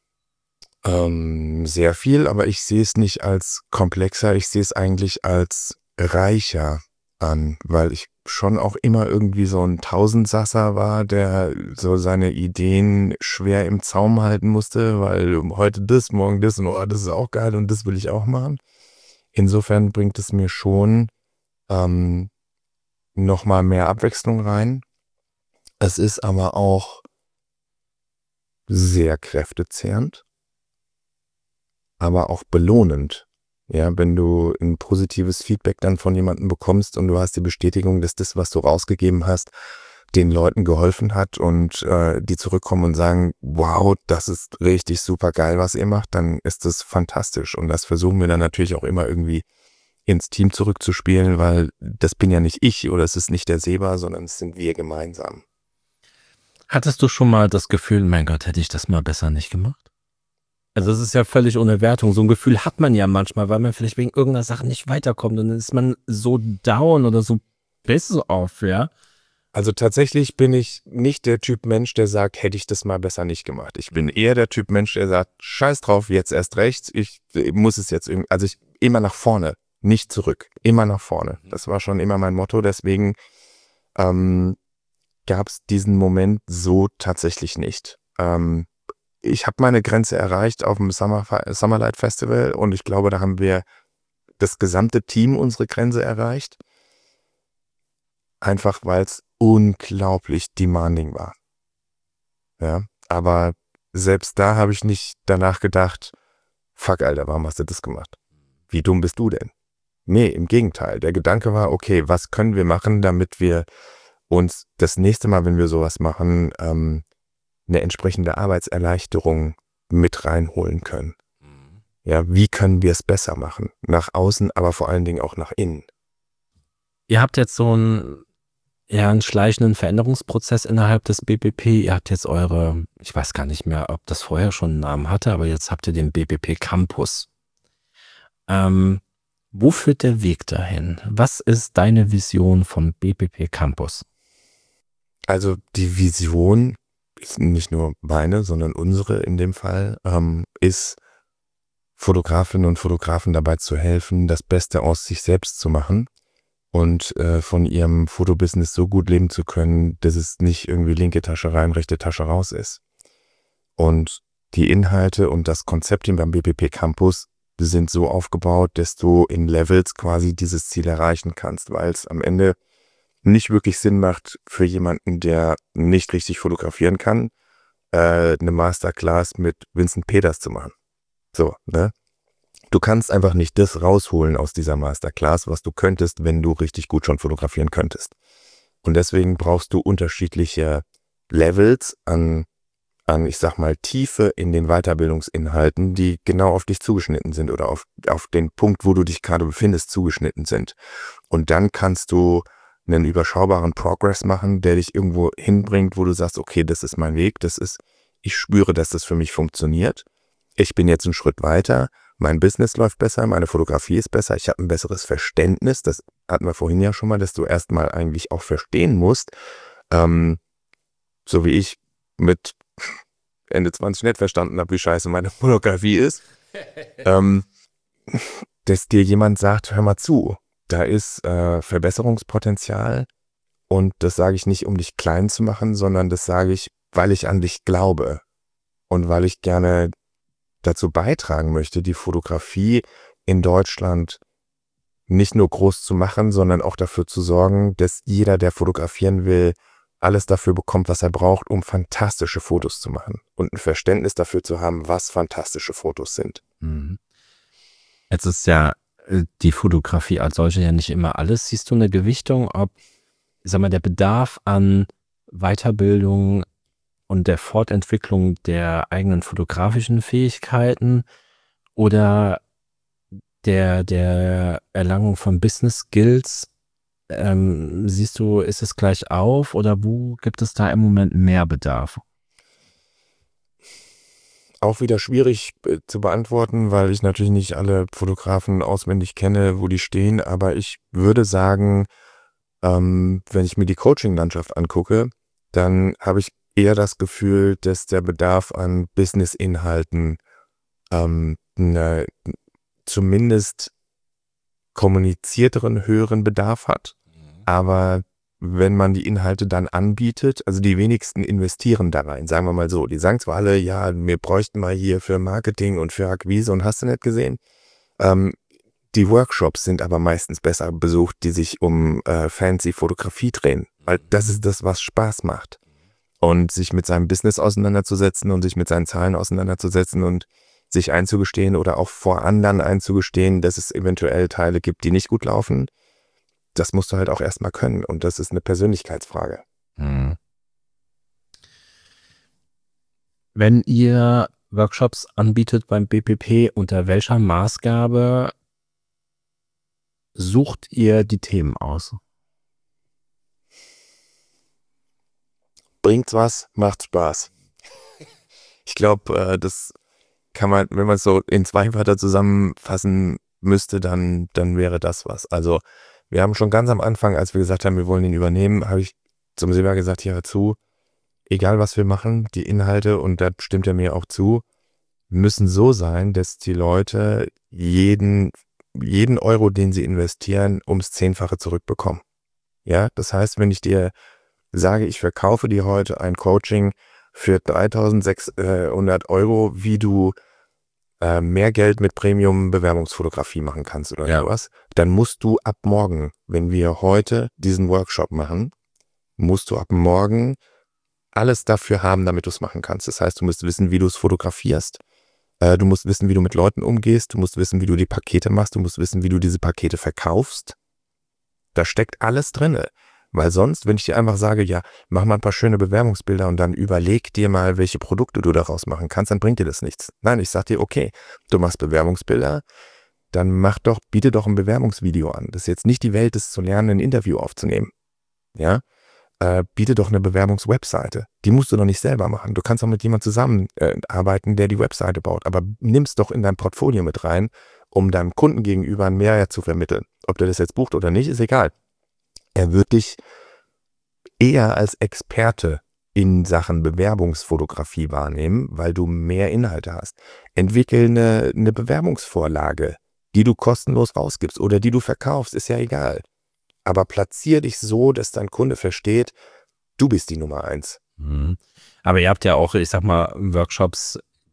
Ähm, sehr viel, aber ich sehe es nicht als komplexer, ich sehe es eigentlich als reicher an, weil ich schon auch immer irgendwie so ein Tausendsasser war, der so seine Ideen schwer im Zaum halten musste, weil heute das, morgen das und oh, das ist auch geil und das will ich auch machen. Insofern bringt es mir schon ähm, nochmal mehr Abwechslung rein. Es ist aber auch sehr kräftezehrend, aber auch belohnend. Ja, wenn du ein positives Feedback dann von jemandem bekommst und du hast die Bestätigung, dass das, was du rausgegeben hast, den Leuten geholfen hat und äh, die zurückkommen und sagen, wow, das ist richtig super geil, was ihr macht, dann ist das fantastisch. Und das versuchen wir dann natürlich auch immer irgendwie ins Team zurückzuspielen, weil das bin ja nicht ich oder es ist nicht der Seba, sondern es sind wir gemeinsam. Hattest du schon mal das Gefühl, mein Gott, hätte ich das mal besser nicht gemacht? Also das ist ja völlig ohne Wertung. So ein Gefühl hat man ja manchmal, weil man vielleicht wegen irgendeiner Sache nicht weiterkommt und dann ist man so down oder so piss off, ja. Also tatsächlich bin ich nicht der Typ Mensch, der sagt, hätte ich das mal besser nicht gemacht. Ich bin eher der Typ Mensch, der sagt, scheiß drauf, jetzt erst recht, ich, ich muss es jetzt irgendwie, also ich immer nach vorne, nicht zurück, immer nach vorne. Das war schon immer mein Motto, deswegen ähm, gab es diesen Moment so tatsächlich nicht. Ähm, ich habe meine Grenze erreicht auf dem Summer, Summerlight Festival und ich glaube, da haben wir das gesamte Team unsere Grenze erreicht. Einfach weil es unglaublich demanding war. Ja, aber selbst da habe ich nicht danach gedacht, fuck Alter, warum hast du das gemacht? Wie dumm bist du denn? Nee, im Gegenteil. Der Gedanke war, okay, was können wir machen, damit wir uns das nächste Mal, wenn wir sowas machen, ähm, eine entsprechende Arbeitserleichterung mit reinholen können. Ja, wie können wir es besser machen? Nach außen, aber vor allen Dingen auch nach innen. Ihr habt jetzt so einen, ja, einen schleichenden Veränderungsprozess innerhalb des B P P. Ihr habt jetzt eure, ich weiß gar nicht mehr, ob das vorher schon einen Namen hatte, aber jetzt habt ihr den B P P Campus. Ähm, wo führt der Weg dahin? Was ist deine Vision vom B P P Campus? Also die Vision ist nicht nur meine, sondern unsere in dem Fall, ähm, ist Fotografinnen und Fotografen dabei zu helfen, das Beste aus sich selbst zu machen und äh, von ihrem Fotobusiness so gut leben zu können, dass es nicht irgendwie linke Tasche rein, rechte Tasche raus ist. Und die Inhalte und das Konzeptteam beim B P P Campus sind so aufgebaut, dass du in Levels quasi dieses Ziel erreichen kannst, weil es am Ende nicht wirklich Sinn macht für jemanden, der nicht richtig fotografieren kann, äh, eine Masterclass mit Vincent Peters zu machen. So, ne? Du kannst einfach nicht das rausholen aus dieser Masterclass, was du könntest, wenn du richtig gut schon fotografieren könntest. Und deswegen brauchst du unterschiedliche Levels an, an, ich sag mal, Tiefe in den Weiterbildungsinhalten, die genau auf dich zugeschnitten sind oder auf, auf den Punkt, wo du dich gerade befindest, zugeschnitten sind. Und dann kannst du einen überschaubaren Progress machen, der dich irgendwo hinbringt, wo du sagst, okay, das ist mein Weg, das ist, ich spüre, dass das für mich funktioniert. Ich bin jetzt einen Schritt weiter, mein Business läuft besser, meine Fotografie ist besser, ich habe ein besseres Verständnis, das hatten wir vorhin ja schon mal, dass du erstmal eigentlich auch verstehen musst, ähm, so wie ich mit Ende zwanzig nicht verstanden habe, wie scheiße meine Fotografie ist, ähm, dass dir jemand sagt, hör mal zu, da ist äh, Verbesserungspotenzial und das sage ich nicht, um dich klein zu machen, sondern das sage ich, weil ich an dich glaube und weil ich gerne dazu beitragen möchte, die Fotografie in Deutschland nicht nur groß zu machen, sondern auch dafür zu sorgen, dass jeder, der fotografieren will, alles dafür bekommt, was er braucht, um fantastische Fotos zu machen und ein Verständnis dafür zu haben, was fantastische Fotos sind. Mhm. Jetzt ist ja äh, die Fotografie als solche ja nicht immer alles. Siehst du eine Gewichtung, ob, sag mal, der Bedarf an Weiterbildung und der Fortentwicklung der eigenen fotografischen Fähigkeiten oder der, der Erlangung von Business Skills, ähm, siehst du, ist es gleich auf oder wo gibt es da im Moment mehr Bedarf? Auch wieder schwierig äh, zu beantworten, weil ich natürlich nicht alle Fotografen auswendig kenne, wo die stehen, aber ich würde sagen, ähm, wenn ich mir die Coaching-Landschaft angucke, dann habe ich eher das Gefühl, dass der Bedarf an Business-Inhalten ähm, eine, zumindest kommunizierteren, höheren Bedarf hat. Aber wenn man die Inhalte dann anbietet, also die wenigsten investieren da rein, sagen wir mal so. Die sagen zwar alle, ja, wir bräuchten mal hier für Marketing und für Akquise und hast du nicht gesehen. Ähm, die Workshops sind aber meistens besser besucht, die sich um äh, fancy Fotografie drehen, weil das ist das, was Spaß macht. Und sich mit seinem Business auseinanderzusetzen und sich mit seinen Zahlen auseinanderzusetzen und sich einzugestehen oder auch vor anderen einzugestehen, dass es eventuell Teile gibt, die nicht gut laufen, das musst du halt auch erstmal können. Und das ist eine Persönlichkeitsfrage. Hm. Wenn ihr Workshops anbietet beim B P P, unter welcher Maßgabe sucht ihr die Themen aus? Bringt's was, macht Spaß. Ich glaube, äh, das kann man, wenn man es so in zwei Wörter zusammenfassen müsste, dann, dann wäre das was. Also wir haben schon ganz am Anfang, als wir gesagt haben, wir wollen ihn übernehmen, habe ich zum Silber gesagt, hier hör zu, egal was wir machen, die Inhalte, und da stimmt er mir auch zu, müssen so sein, dass die Leute jeden, jeden Euro, den sie investieren, ums Zehnfache zurückbekommen. Ja, das heißt, wenn ich dir sage, ich verkaufe dir heute ein Coaching für dreitausendsechshundert Euro, wie du äh, mehr Geld mit Premium-Bewerbungsfotografie machen kannst oder Ja. sowas, dann musst du ab morgen, wenn wir heute diesen Workshop machen, musst du ab morgen alles dafür haben, damit du es machen kannst. Das heißt, du musst wissen, wie du es fotografierst. Äh, du musst wissen, wie du mit Leuten umgehst. Du musst wissen, wie du die Pakete machst. Du musst wissen, wie du diese Pakete verkaufst. Da steckt alles drinne. Weil sonst, wenn ich dir einfach sage, ja, mach mal ein paar schöne Bewerbungsbilder und dann überleg dir mal, welche Produkte du daraus machen kannst, dann bringt dir das nichts. Nein, ich sag dir, okay, du machst Bewerbungsbilder, dann mach doch, biete doch ein Bewerbungsvideo an. Das ist jetzt nicht die Welt, das zu lernen, ein Interview aufzunehmen. Ja, äh, biete doch eine Bewerbungswebseite. Die musst du doch nicht selber machen. Du kannst auch mit jemandem zusammenarbeiten, äh, der die Webseite baut. Aber nimm's doch in dein Portfolio mit rein, um deinem Kunden gegenüber einen Mehrwert zu vermitteln. Ob der das jetzt bucht oder nicht, ist egal. Er wird dich eher als Experte in Sachen Bewerbungsfotografie wahrnehmen, weil du mehr Inhalte hast. Entwickel eine, eine Bewerbungsvorlage, die du kostenlos rausgibst oder die du verkaufst, ist ja egal. Aber platzier dich so, dass dein Kunde versteht, du bist die Nummer eins. Mhm. Aber ihr habt ja auch, ich sag mal, Workshops,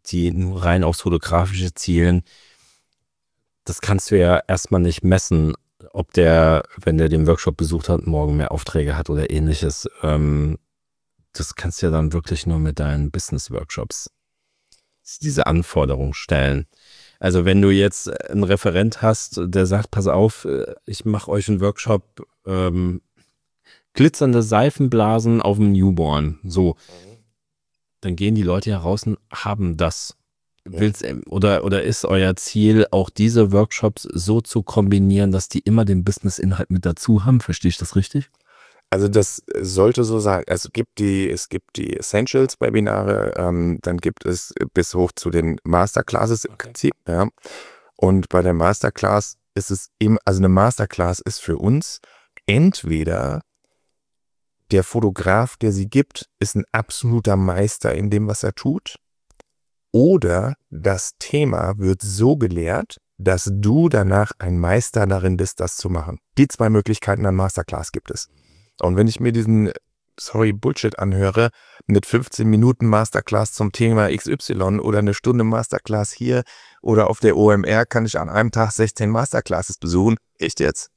die nur rein aufs Fotografische zielen, das kannst du ja erstmal nicht messen, ob der, wenn der den Workshop besucht hat, morgen mehr Aufträge hat oder ähnliches. Ähm, das kannst du ja dann wirklich nur mit deinen Business-Workshops diese Anforderungen stellen. Also wenn du jetzt einen Referent hast, der sagt, pass auf, ich mache euch einen Workshop, ähm, glitzernde Seifenblasen auf dem Newborn, so, dann gehen die Leute ja raus und haben das. Willst, oder, oder ist euer Ziel, auch diese Workshops so zu kombinieren, dass die immer den Business-Inhalt mit dazu haben? Verstehe ich das richtig? Also das sollte so sein. Also es gibt die, es gibt die Essentials-Webinare, ähm, dann gibt es bis hoch zu den Masterclasses im Prinzip. Ja. Und bei der Masterclass ist es eben, also eine Masterclass ist für uns entweder der Fotograf, der sie gibt, ist ein absoluter Meister in dem, was er tut, oder das Thema wird so gelehrt, dass du danach ein Meister darin bist, das zu machen. Die zwei Möglichkeiten an Masterclass gibt es. Und wenn ich mir diesen, sorry, Bullshit anhöre, mit fünfzehn Minuten Masterclass zum Thema X Y oder eine Stunde Masterclass hier oder auf der O M R kann ich an einem Tag sechzehn Masterclasses besuchen. Echt jetzt?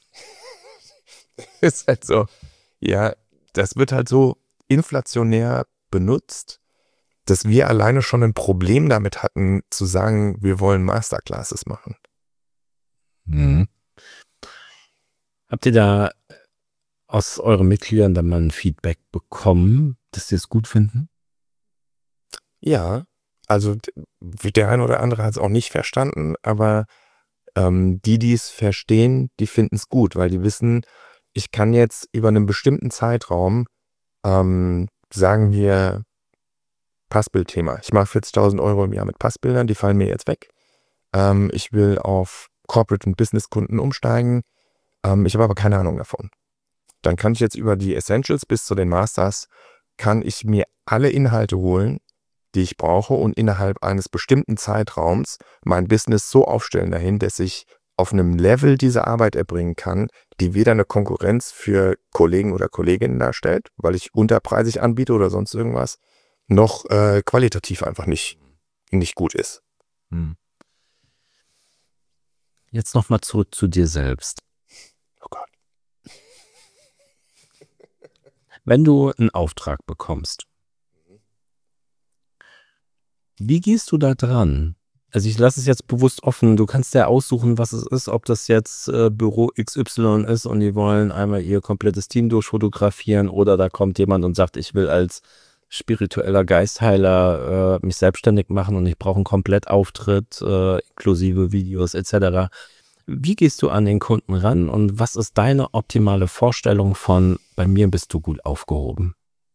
Ist halt so. Ja, das wird halt so inflationär benutzt, dass wir alleine schon ein Problem damit hatten, zu sagen, wir wollen Masterclasses machen. Mhm. Habt ihr da aus euren Mitgliedern dann mal ein Feedback bekommen, dass sie es gut finden? Ja, also der eine oder andere hat es auch nicht verstanden, aber ähm, die, die es verstehen, die finden es gut, weil die wissen, ich kann jetzt über einen bestimmten Zeitraum, ähm, sagen wir, Passbildthema. Ich mache vierzigtausend Euro im Jahr mit Passbildern, die fallen mir jetzt weg. Ähm, ich will auf Corporate- und Business-Kunden umsteigen. Ähm, ich habe aber keine Ahnung davon. Dann kann ich jetzt über die Essentials bis zu den Masters, kann ich mir alle Inhalte holen, die ich brauche und innerhalb eines bestimmten Zeitraums mein Business so aufstellen dahin, dass ich auf einem Level diese Arbeit erbringen kann, die weder eine Konkurrenz für Kollegen oder Kolleginnen darstellt, weil ich unterpreisig anbiete oder sonst irgendwas, noch äh, qualitativ einfach nicht, nicht gut ist. Hm. Jetzt nochmal zurück zu dir selbst. Oh Gott. Wenn du einen Auftrag bekommst, wie gehst du da dran? Also ich lasse es jetzt bewusst offen, du kannst ja aussuchen, was es ist, ob das jetzt äh, Büro X Y ist und die wollen einmal ihr komplettes Team durchfotografieren oder da kommt jemand und sagt, ich will als spiritueller Geistheiler äh, mich selbstständig machen und ich brauche einen Komplettauftritt, äh, inklusive Videos et cetera. Wie gehst du an den Kunden ran und was ist deine optimale Vorstellung von, bei mir bist du gut aufgehoben?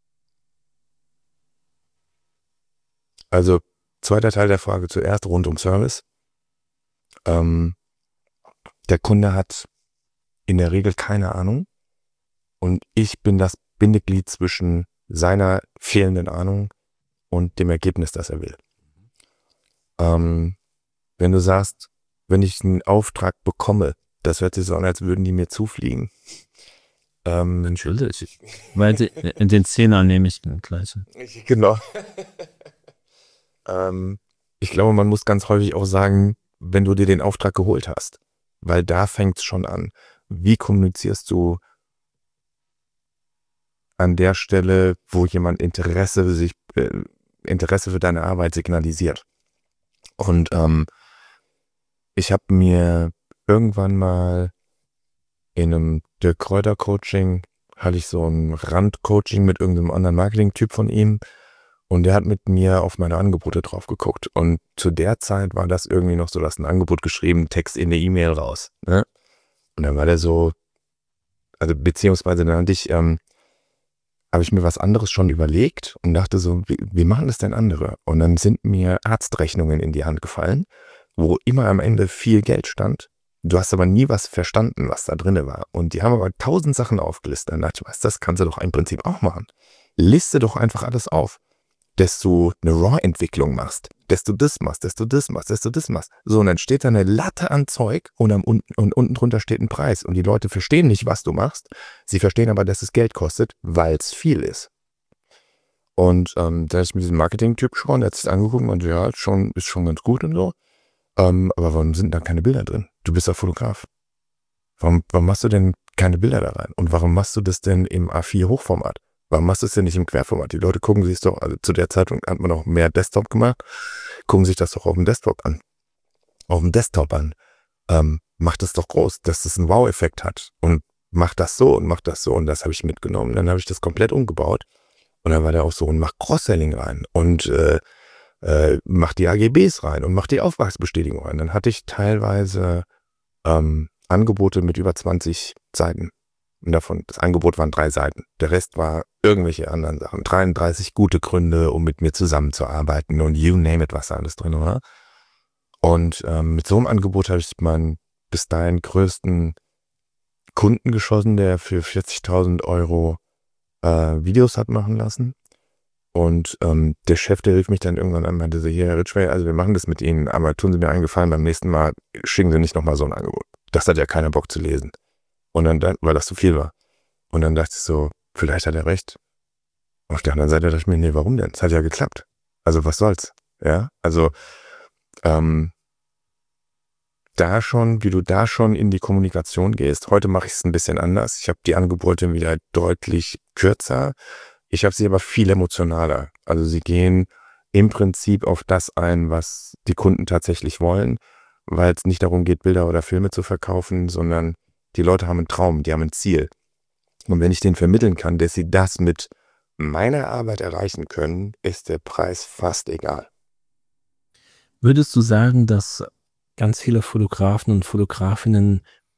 Also zweiter Teil der Frage zuerst rund um Service. Ähm, der Kunde hat in der Regel keine Ahnung und ich bin das Bindeglied zwischen seiner fehlenden Ahnung und dem Ergebnis, das er will. Ähm, wenn du sagst, wenn ich einen Auftrag bekomme, das hört sich so an, als würden die mir zufliegen. Ähm, Entschuldige, ich weil in den Zehner nehme ich gleich. Genau. ähm, ich glaube, man muss ganz häufig auch sagen, wenn du dir den Auftrag geholt hast, weil da fängt es schon an. Wie kommunizierst du an der Stelle, wo jemand Interesse sich äh, Interesse für deine Arbeit signalisiert? Und ähm, ich habe mir irgendwann mal in einem Dirk Kräuter Coaching, hatte ich so ein Randcoaching mit irgendeinem anderen Marketing-Typ von ihm und der hat mit mir auf meine Angebote drauf geguckt und zu der Zeit war das irgendwie noch so, dass ein Angebot geschrieben, Text in der E-Mail raus. Ne? Und dann war der so, also beziehungsweise dann hatte ich, ähm, habe ich mir was anderes schon überlegt und dachte so, wie, wie machen das denn andere? Und dann sind mir Arztrechnungen in die Hand gefallen, wo immer am Ende viel Geld stand. Du hast aber nie was verstanden, was da drin war. Und die haben aber tausend Sachen aufgelistet. Dann dachte ich, was, das kannst du doch im Prinzip auch machen. Liste doch einfach alles auf. Dass du eine RAW-Entwicklung machst, dass du das machst, dass du das machst, dass du das machst. So, und dann steht da eine Latte an Zeug und, am, und, und unten drunter steht ein Preis. Und die Leute verstehen nicht, was du machst. Sie verstehen aber, dass es Geld kostet, weil es viel ist. Und ähm, da ist mit diesem Marketing-Typ gesprochen, der hat sich angeguckt und meinte, ja, schon, ist schon ganz gut und so. Ähm, aber warum sind da keine Bilder drin? Du bist ja Fotograf. Warum, warum machst du denn keine Bilder da rein? Und warum machst du das denn im A vier Hochformat? Warum machst du es denn nicht im Querformat? Die Leute gucken sich doch, also zu der Zeitung hat man noch mehr Desktop gemacht, gucken sich das doch auf dem Desktop an. Auf dem Desktop an. Ähm, mach das doch groß, dass das einen Wow-Effekt hat. Und mach das so und mach das so. Und das habe ich mitgenommen. Dann habe ich das komplett umgebaut. Und dann war der auch so, und mach Cross-Selling rein. Und äh, äh, mach die A G Bs rein. Und mach die Auftragsbestätigung rein. Dann hatte ich teilweise ähm, Angebote mit über zwanzig Seiten. Und davon, das Angebot waren drei Seiten. Der Rest war irgendwelche anderen Sachen. dreiunddreißig gute Gründe, um mit mir zusammenzuarbeiten und you name it, was da alles drin war. Und ähm, mit so einem Angebot habe ich meinen bis dahin größten Kunden geschossen, der für vierzigtausend Euro äh, Videos hat machen lassen. Und ähm, der Chef, der rief mich dann irgendwann an und meinte so, hier, Herr Ridgway, also wir machen das mit Ihnen, aber tun Sie mir einen Gefallen, beim nächsten Mal schicken Sie nicht nochmal so ein Angebot. Das hat ja keiner Bock zu lesen. Und dann, weil das zu viel war. Und dann dachte ich so, vielleicht hat er recht. Auf der anderen Seite dachte ich mir, nee, warum denn? Es hat ja geklappt. Also was soll's? Ja, also ähm, da schon, wie du da schon in die Kommunikation gehst. Heute mache ich es ein bisschen anders. Ich habe die Angebote wieder deutlich kürzer. Ich habe sie aber viel emotionaler. Also sie gehen im Prinzip auf das ein, was die Kunden tatsächlich wollen, weil es nicht darum geht, Bilder oder Filme zu verkaufen, sondern die Leute haben einen Traum, die haben ein Ziel. Und wenn ich denen vermitteln kann, dass sie das mit meiner Arbeit erreichen können, ist der Preis fast egal. Würdest du sagen, dass ganz viele Fotografen und Fotografinnen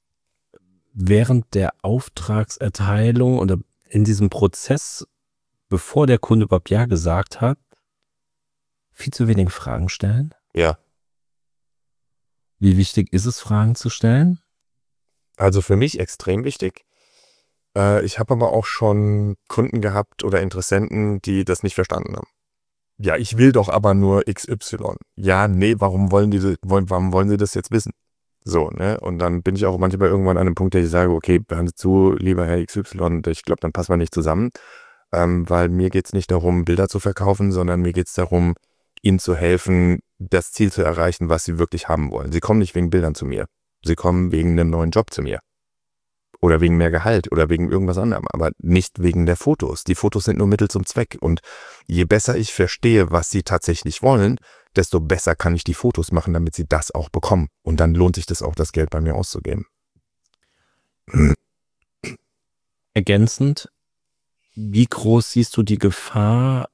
während der Auftragserteilung oder in diesem Prozess, bevor der Kunde überhaupt Ja gesagt hat, viel zu wenig Fragen stellen? Ja. Wie wichtig ist es, Fragen zu stellen? Also für mich extrem wichtig. Äh, ich habe aber auch schon Kunden gehabt oder Interessenten, die das nicht verstanden haben. Ja, ich will doch aber nur X Y. Ja, nee, warum wollen die, wollen, warum wollen sie das jetzt wissen? So, ne? Und dann bin ich auch manchmal irgendwann an einem Punkt, der ich sage, okay, hören Sie zu, lieber Herr X Y, ich glaube, dann passen wir nicht zusammen. Ähm, weil mir geht es nicht darum, Bilder zu verkaufen, sondern mir geht es darum, Ihnen zu helfen, das Ziel zu erreichen, was Sie wirklich haben wollen. Sie kommen nicht wegen Bildern zu mir. Sie kommen wegen einem neuen Job zu mir. Oder wegen mehr Gehalt oder wegen irgendwas anderem, aber nicht wegen der Fotos. Die Fotos sind nur Mittel zum Zweck. Und je besser ich verstehe, was sie tatsächlich wollen, desto besser kann ich die Fotos machen, damit sie das auch bekommen. Und dann lohnt sich das auch, das Geld bei mir auszugeben. Ergänzend, wie groß siehst du die Gefahr,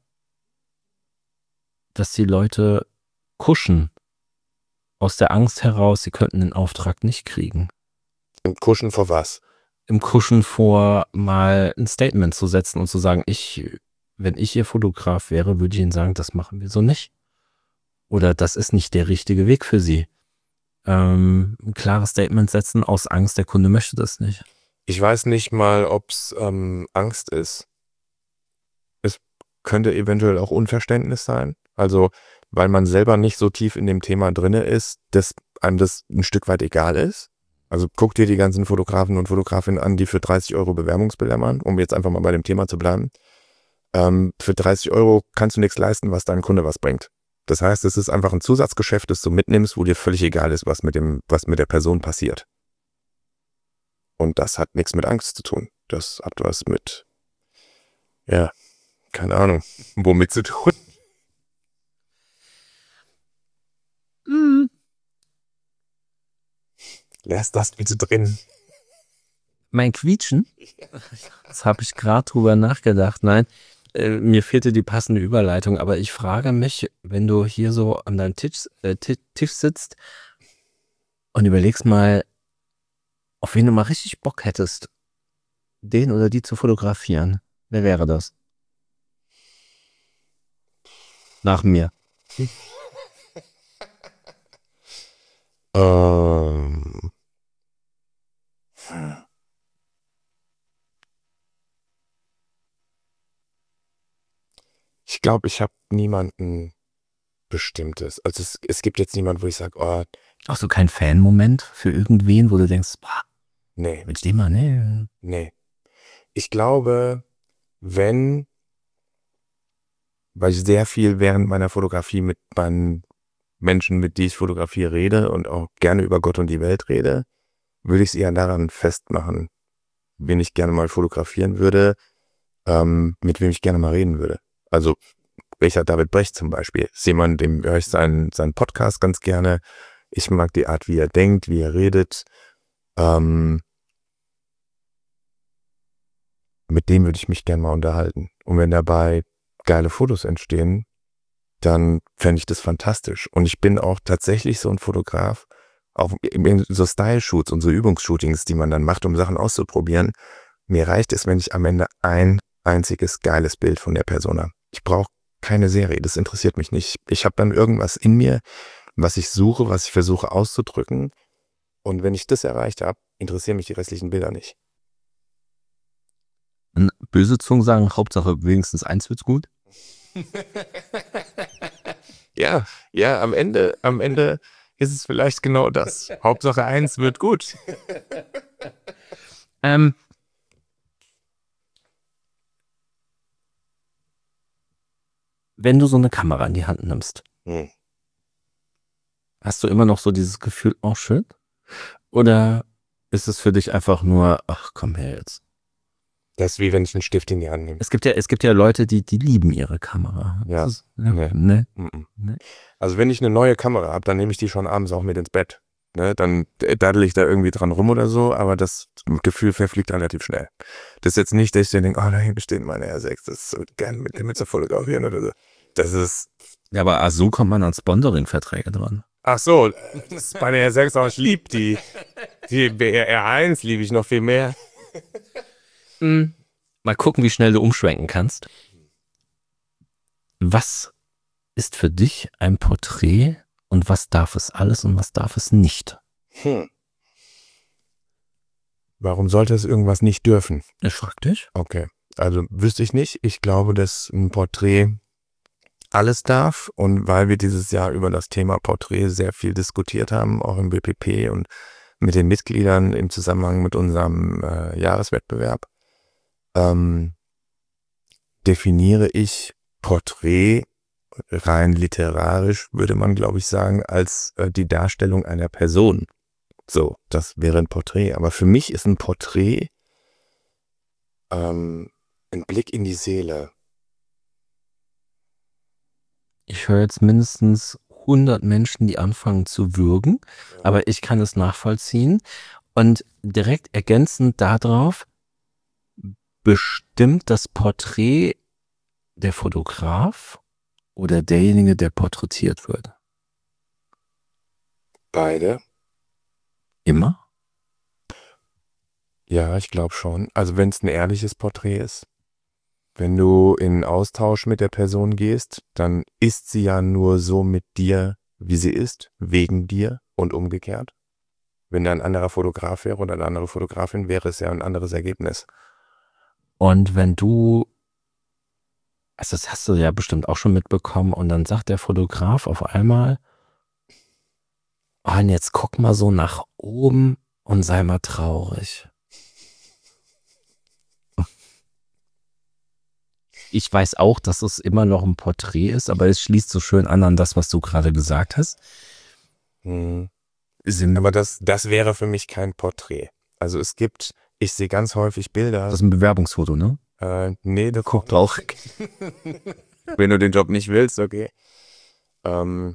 dass die Leute kuschen aus der Angst heraus, sie könnten den Auftrag nicht kriegen? Im Kuschen vor was? Im Kuschen vor, mal ein Statement zu setzen und zu sagen, ich, wenn ich Ihr Fotograf wäre, würde ich Ihnen sagen, das machen wir so nicht. Oder das ist nicht der richtige Weg für Sie. Ähm, ein klares Statement setzen aus Angst, der Kunde möchte das nicht. Ich weiß nicht mal, ob es ähm, Angst ist. Es könnte eventuell auch Unverständnis sein. Also, weil man selber nicht so tief in dem Thema drinne ist, dass einem das ein Stück weit egal ist. Also guck dir die ganzen Fotografen und Fotografinnen an, die für dreißig Euro Bewerbungsbilder machen, um jetzt einfach mal bei dem Thema zu bleiben. Ähm, für dreißig Euro kannst du nichts leisten, was deinem Kunde was bringt. Das heißt, es ist einfach ein Zusatzgeschäft, das du mitnimmst, wo dir völlig egal ist, was mit dem, was mit der Person passiert. Und das hat nichts mit Angst zu tun. Das hat was mit, ja, keine Ahnung, womit zu tun. Mm. Lass das bitte drin. Mein Quietschen? Das habe ich gerade drüber nachgedacht. Nein, äh, mir fehlte die passende Überleitung, aber ich frage mich, wenn du hier so an deinem Tisch, äh, Tisch sitzt und überlegst mal, auf wen du mal richtig Bock hättest, den oder die zu fotografieren. Wer wäre das? Nach mir. Ähm. Ich glaube, ich habe niemanden Bestimmtes. Also es, es gibt jetzt niemanden, wo ich sage, oh, Auch so kein Fan-Moment für irgendwen, wo du denkst, boah, nee, mit dem mal, ne? nee. Ich glaube, wenn weil ich sehr viel während meiner Fotografie mit meinen Menschen, mit die ich fotografiere, rede und auch gerne über Gott und die Welt rede, würde ich es eher daran festmachen, wen ich gerne mal fotografieren würde, ähm, mit wem ich gerne mal reden würde. Also Richard David Brecht zum Beispiel ist jemand, dem höre ich seinen, seinen Podcast ganz gerne. Ich mag die Art, wie er denkt, wie er redet. Ähm, mit dem würde ich mich gerne mal unterhalten. Und wenn dabei geile Fotos entstehen, dann fände ich das fantastisch. Und ich bin auch tatsächlich so ein Fotograf, auch in so Style-Shoots und so Übungsshootings, die man dann macht, um Sachen auszuprobieren. Mir reicht es, wenn ich am Ende ein einziges geiles Bild von der Person habe. Ich brauche keine Serie, das interessiert mich nicht. Ich habe dann irgendwas in mir, was ich suche, was ich versuche auszudrücken. Und wenn ich das erreicht habe, interessieren mich die restlichen Bilder nicht. Böse Zungen sagen, Hauptsache wenigstens eins wird's gut. Ja, ja, am Ende, am Ende ist es vielleicht genau das. Hauptsache eins wird gut. Ähm, wenn du so eine Kamera in die Hand nimmst, Hm. hast du immer noch so dieses Gefühl, oh schön? Oder ist es für dich einfach nur, ach komm her jetzt? Das ist wie wenn ich einen Stift in die Hand nehme. Es gibt ja, es gibt ja Leute, die, die lieben ihre Kamera. Ja. Das ist, ja Nee. ne? Mhm. Nee. Also wenn ich eine neue Kamera habe, dann nehme ich die schon abends auch mit ins Bett. Ne? Dann daddel ich da irgendwie dran rum oder so, aber das Gefühl verfliegt relativ schnell. Das ist jetzt nicht, dass ich dann denke, oh, da hinten steht meine R sechs, das ist so gerne mit der Mütze fotografieren oder so. Das ist... Ja, aber so kommt man an Sponsoring-Verträge dran. Ach so, das ist meine R sechs, aber ich liebe die. Die R eins liebe ich noch viel mehr. Mhm. Mal gucken, wie schnell du umschwenken kannst. Was ist für dich ein Porträt und was darf es alles und was darf es nicht? Hm. Warum sollte es irgendwas nicht dürfen? Ich frag dich. Okay, also wüsste ich nicht. Ich glaube, dass ein Porträt alles darf, und weil wir dieses Jahr über das Thema Porträt sehr viel diskutiert haben, auch im B P P und mit den Mitgliedern im Zusammenhang mit unserem äh, Jahreswettbewerb, ähm, definiere ich Porträt rein literarisch, würde man glaube ich sagen, als äh, die Darstellung einer Person. So, das wäre ein Porträt. Aber für mich ist ein Porträt ähm, ein Blick in die Seele. Ich höre jetzt mindestens hundert Menschen, die anfangen zu würgen, ja. Aber ich kann es nachvollziehen. Und direkt ergänzend darauf, bestimmt das Porträt der Fotograf oder derjenige, der porträtiert wird? Beide. Immer? Ja, ich glaube schon. Also wenn es ein ehrliches Porträt ist. Wenn du in Austausch mit der Person gehst, dann ist sie ja nur so mit dir, wie sie ist, wegen dir und umgekehrt. Wenn da ein anderer Fotograf wäre oder eine andere Fotografin, wäre es ja ein anderes Ergebnis. Und wenn du, also das hast du ja bestimmt auch schon mitbekommen, und dann sagt der Fotograf auf einmal, oh, und jetzt guck mal so nach oben und sei mal traurig. Ich weiß auch, dass es immer noch ein Porträt ist, aber es schließt so schön an an das, was du gerade gesagt hast. Hm. Aber das, das wäre für mich kein Porträt. Also es gibt, ich sehe ganz häufig Bilder. Das ist ein Bewerbungsfoto, ne? Äh, nee, da guckt auch. Wenn du den Job nicht willst, okay. Ähm,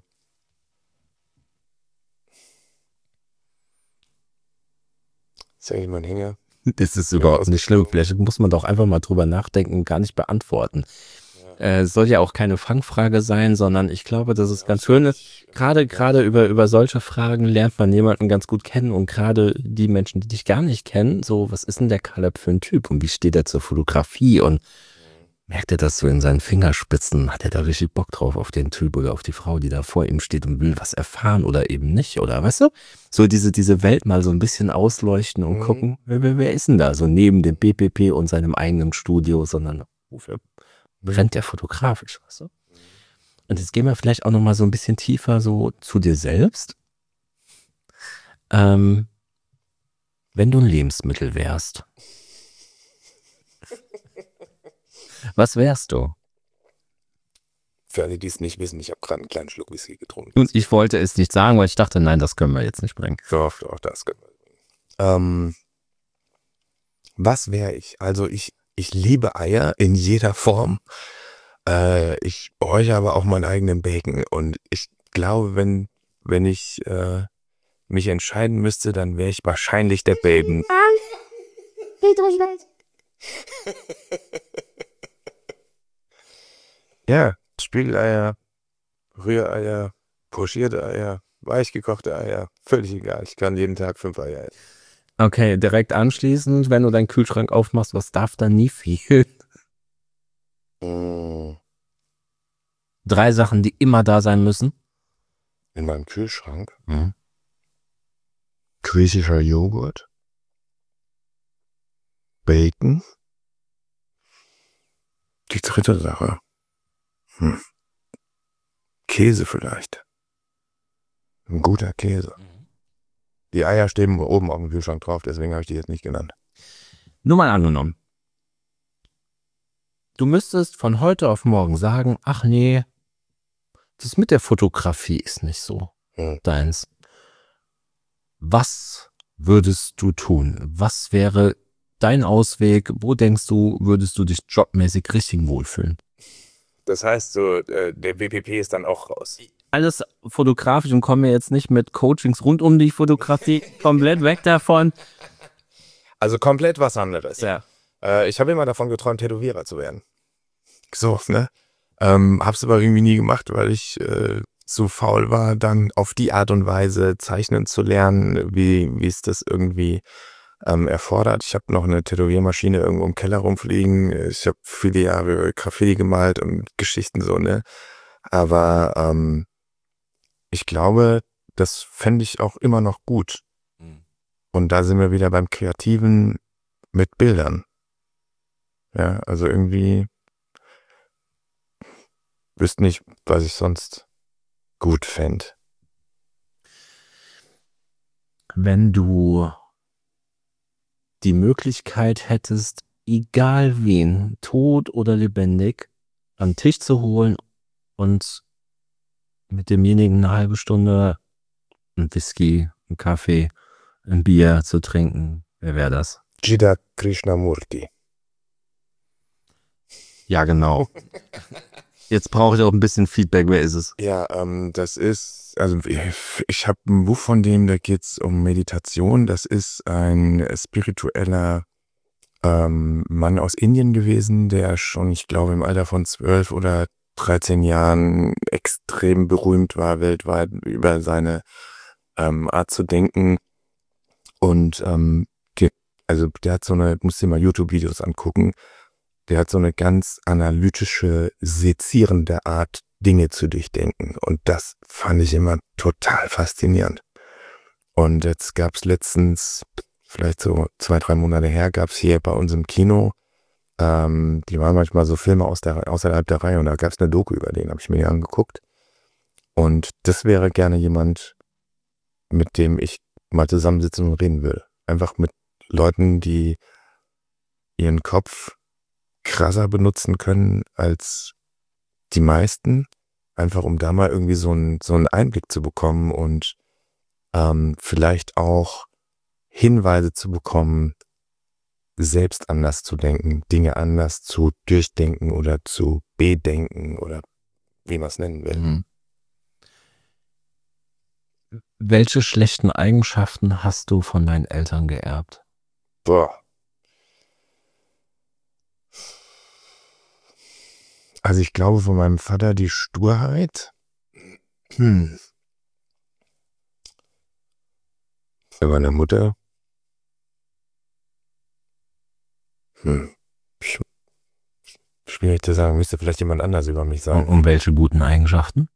Sag ich mal einen Hänger. Das ist überhaupt nicht schlimm. Vielleicht muss man doch einfach mal drüber nachdenken und gar nicht beantworten. Ja. Äh, soll ja auch keine Fangfrage sein, sondern ich glaube, das ist ganz schön. Gerade, gerade über, über solche Fragen lernt man jemanden ganz gut kennen, und gerade die Menschen, die dich gar nicht kennen, so, was ist denn der Caleb für ein Typ und wie steht er zur Fotografie und merkt er das so in seinen Fingerspitzen? Hat er da richtig Bock drauf auf den Typ oder auf die Frau, die da vor ihm steht und will was erfahren oder eben nicht? Oder weißt du? So diese, diese Welt mal so ein bisschen ausleuchten und mhm. gucken, wer, wer ist denn da? So neben dem B P P und seinem eigenen Studio, sondern wofür brennt der fotografisch? Weißt du? Und jetzt gehen wir vielleicht auch nochmal so ein bisschen tiefer so zu dir selbst. Ähm, wenn du ein Lebensmittel wärst, was wärst du? Für alle, die es nicht wissen, ich habe gerade einen kleinen Schluck Whisky getrunken. Und ich wollte es nicht sagen, weil ich dachte, nein, das können wir jetzt nicht bringen. So, auch das können wir bringen. Ähm, was wäre ich? Also ich, ich liebe Eier in jeder Form. Äh, ich räuchere aber auch meinen eigenen Bacon. Und ich glaube, wenn, wenn ich äh, mich entscheiden müsste, dann wäre ich wahrscheinlich der Bacon. Ja, Spiegeleier, Rühreier, pochierte Eier, weichgekochte Eier, völlig egal. Ich kann jeden Tag fünf Eier essen. Okay, direkt anschließend, wenn du deinen Kühlschrank aufmachst, was darf da nie fehlen? Mm, Drei Sachen, die immer da sein müssen. In meinem Kühlschrank Mhm. griechischer Joghurt, Bacon. Die dritte Sache. Hm. Käse vielleicht. Ein guter Käse. Die Eier stehen oben auf dem Kühlschrank drauf, deswegen habe ich die jetzt nicht genannt. Nur mal angenommen. Du müsstest von heute auf morgen sagen, ach nee, das mit der Fotografie ist nicht so Hm. deins. Was würdest du tun? Was wäre dein Ausweg? Wo denkst du, würdest du dich jobmäßig richtig wohlfühlen? Das heißt, so äh, der W P P ist dann auch raus. Alles fotografisch und komme jetzt nicht mit Coachings rund um die Fotografie komplett weg davon. Also komplett was anderes. Ja. Äh, ich habe immer davon geträumt, Tätowierer zu werden. So, ne? Ähm, hab's aber irgendwie nie gemacht, weil ich äh, so faul war, dann auf die Art und Weise zeichnen zu lernen, wie wie es das irgendwie ähm, erfordert. Ich habe noch eine Tätowiermaschine irgendwo im Keller rumfliegen. Ich habe viele Jahre Graffiti gemalt und Geschichten so, ne? Aber ähm, ich glaube, das fände ich auch immer noch gut. Und da sind wir wieder beim Kreativen mit Bildern. Ja, also irgendwie wüsste nicht, was ich sonst gut fände. Wenn du die Möglichkeit hättest, egal wen, tot oder lebendig, an den Tisch zu holen und mit demjenigen eine halbe Stunde ein Whisky, ein Kaffee, ein Bier zu trinken, wer wäre das? Jida Krishnamurti. Ja, genau. Jetzt brauche ich auch ein bisschen Feedback, wer ist es? Ja, ähm, das ist, also ich, ich habe ein Buch von dem, da geht es um Meditation. Das ist ein spiritueller ähm, Mann aus Indien gewesen, der schon, ich glaube, im Alter von zwölf oder dreizehn Jahren extrem berühmt war weltweit über seine ähm, Art zu denken. Und ähm, ge- also der hat so eine, musst dir mal YouTube-Videos angucken, der hat so eine ganz analytische, sezierende Art, Dinge zu durchdenken. Und das fand ich immer total faszinierend. Und jetzt gab es letztens, vielleicht so zwei, drei Monate her, gab es hier bei uns im Kino, ähm, die waren manchmal so Filme aus der, außerhalb der Reihe und da gab es eine Doku über den, habe ich mir die angeguckt. Und das wäre gerne jemand, mit dem ich mal zusammensitzen und reden will. Einfach mit Leuten, die ihren Kopf krasser benutzen können als die meisten, einfach um da mal irgendwie so einen so einen Einblick zu bekommen und ähm, vielleicht auch Hinweise zu bekommen, selbst anders zu denken, Dinge anders zu durchdenken oder zu bedenken oder wie man es nennen will. Mhm. Welche schlechten Eigenschaften hast du von deinen Eltern geerbt? Boah. Also ich glaube von meinem Vater die Sturheit. Hm. Bei meiner Mutter. Hm. Sch- Schwierig zu sagen, müsste vielleicht jemand anders über mich Und sagen. um welche guten Eigenschaften?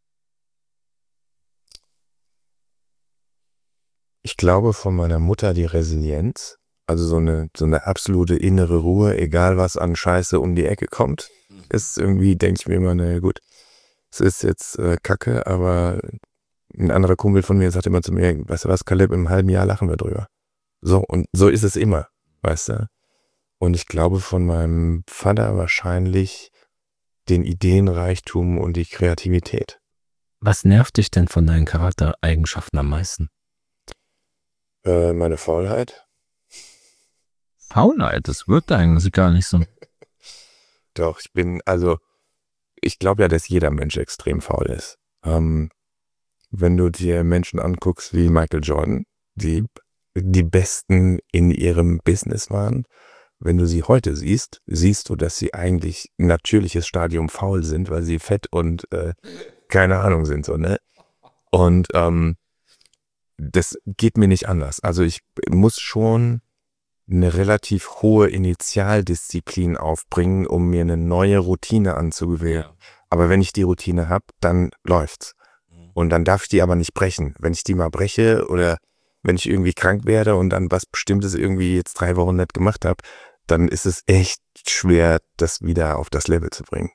Ich glaube von meiner Mutter die Resilienz. Also so eine, so eine absolute innere Ruhe, egal was an Scheiße um die Ecke kommt. Ist irgendwie, denke ich mir immer, naja gut, es ist jetzt äh, Kacke, aber ein anderer Kumpel von mir sagt immer zu mir, weißt du was, Kaleb, im halben Jahr lachen wir drüber. So, und so ist es immer, weißt du. Und ich glaube von meinem Vater wahrscheinlich den Ideenreichtum und die Kreativität. Was nervt dich denn von deinen Charaktereigenschaften am meisten? Äh, meine Faulheit? Faulheit, das wirkt eigentlich gar nicht so. Doch, ich bin, also, ich glaube ja, dass jeder Mensch extrem faul ist. Ähm, wenn du dir Menschen anguckst wie Michael Jordan, die die Besten in ihrem Business waren, wenn du sie heute siehst, siehst du, dass sie eigentlich ein natürliches Stadium faul sind, weil sie fett und äh, keine Ahnung sind, so, ne? Und ähm, das geht mir nicht anders. Also ich muss schon eine relativ hohe Initialdisziplin aufbringen, um mir eine neue Routine anzugewöhnen. Ja. Aber wenn ich die Routine habe, dann läuft's. Und dann darf ich die aber nicht brechen. Wenn ich die mal breche oder wenn ich irgendwie krank werde und dann was Bestimmtes irgendwie jetzt drei Wochen nicht gemacht habe, dann ist es echt schwer, das wieder auf das Level zu bringen.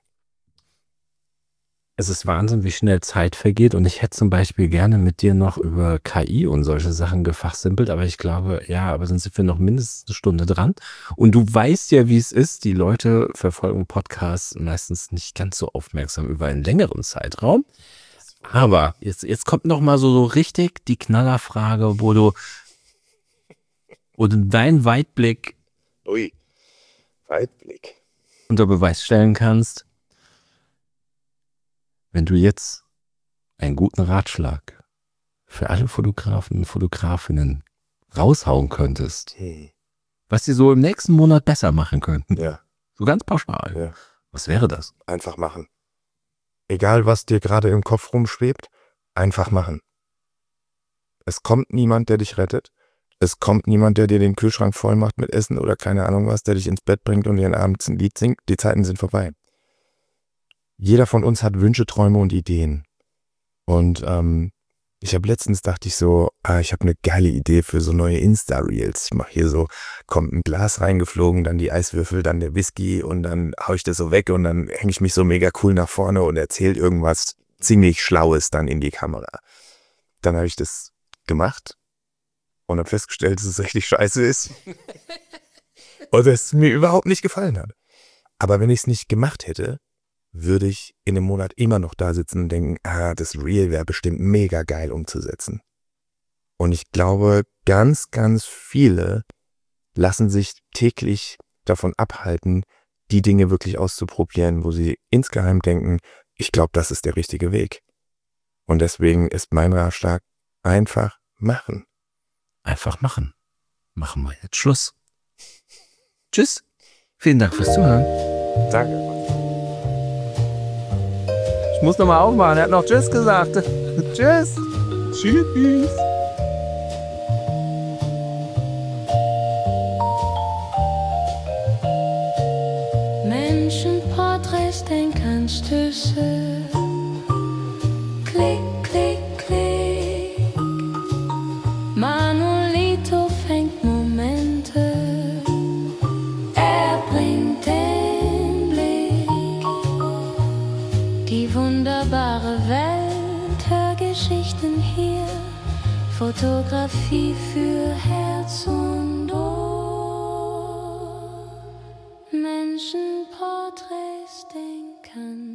Es ist Wahnsinn, wie schnell Zeit vergeht und ich hätte zum Beispiel gerne mit dir noch über K I und solche Sachen gefachsimpelt, aber ich glaube, ja, aber dann sind wir noch mindestens eine Stunde dran und du weißt ja, wie es ist, die Leute verfolgen Podcasts meistens nicht ganz so aufmerksam über einen längeren Zeitraum, aber jetzt, jetzt kommt noch mal so, so richtig die Knallerfrage, wo du, wo du deinen Weitblick Ui, Weitblick. unter Beweis stellen kannst. Wenn du jetzt einen guten Ratschlag für alle Fotografen und Fotografinnen raushauen könntest, Hm. was sie so im nächsten Monat besser machen könnten, Ja, so ganz pauschal, ja. was wäre das? Einfach machen. Egal, was dir gerade im Kopf rumschwebt, einfach machen. Es kommt niemand, der dich rettet. Es kommt niemand, der dir den Kühlschrank voll macht mit Essen oder keine Ahnung was, der dich ins Bett bringt und dir abends ein Lied singt. Die Zeiten sind vorbei. Jeder von uns hat Wünsche, Träume und Ideen. Und ähm, ich habe letztens dachte ich so, ah, ich habe eine geile Idee für so neue Insta-Reels. Ich mache hier so, kommt ein Glas reingeflogen, dann die Eiswürfel, dann der Whisky und dann hau ich das so weg und dann hänge ich mich so mega cool nach vorne und erzähle irgendwas ziemlich Schlaues dann in die Kamera. Dann habe ich das gemacht und habe festgestellt, dass es richtig scheiße ist. Und dass es mir überhaupt nicht gefallen hat. Aber wenn ich es nicht gemacht hätte, würde ich in einem Monat immer noch da sitzen und denken, ah, das Reel wäre bestimmt mega geil umzusetzen. Und ich glaube, ganz, ganz viele lassen sich täglich davon abhalten, die Dinge wirklich auszuprobieren, wo sie insgeheim denken, ich glaube, das ist der richtige Weg. Und deswegen ist mein Ratschlag, einfach machen. Einfach machen. Machen wir jetzt Schluss. Tschüss. Vielen Dank fürs Zuhören. Danke. Ich muss nochmal aufmachen, er hat noch Tschüss gesagt. Tschüss. Tschüss. Menschenporträts, Denkanstöße. Klick, klick, klick. Manolito fängt Momente. Er bringt den Blick. Die wunderbare Welt, Hörgeschichten hier. Fotografie für Herz und Ohr. Menschenporträts, Denken.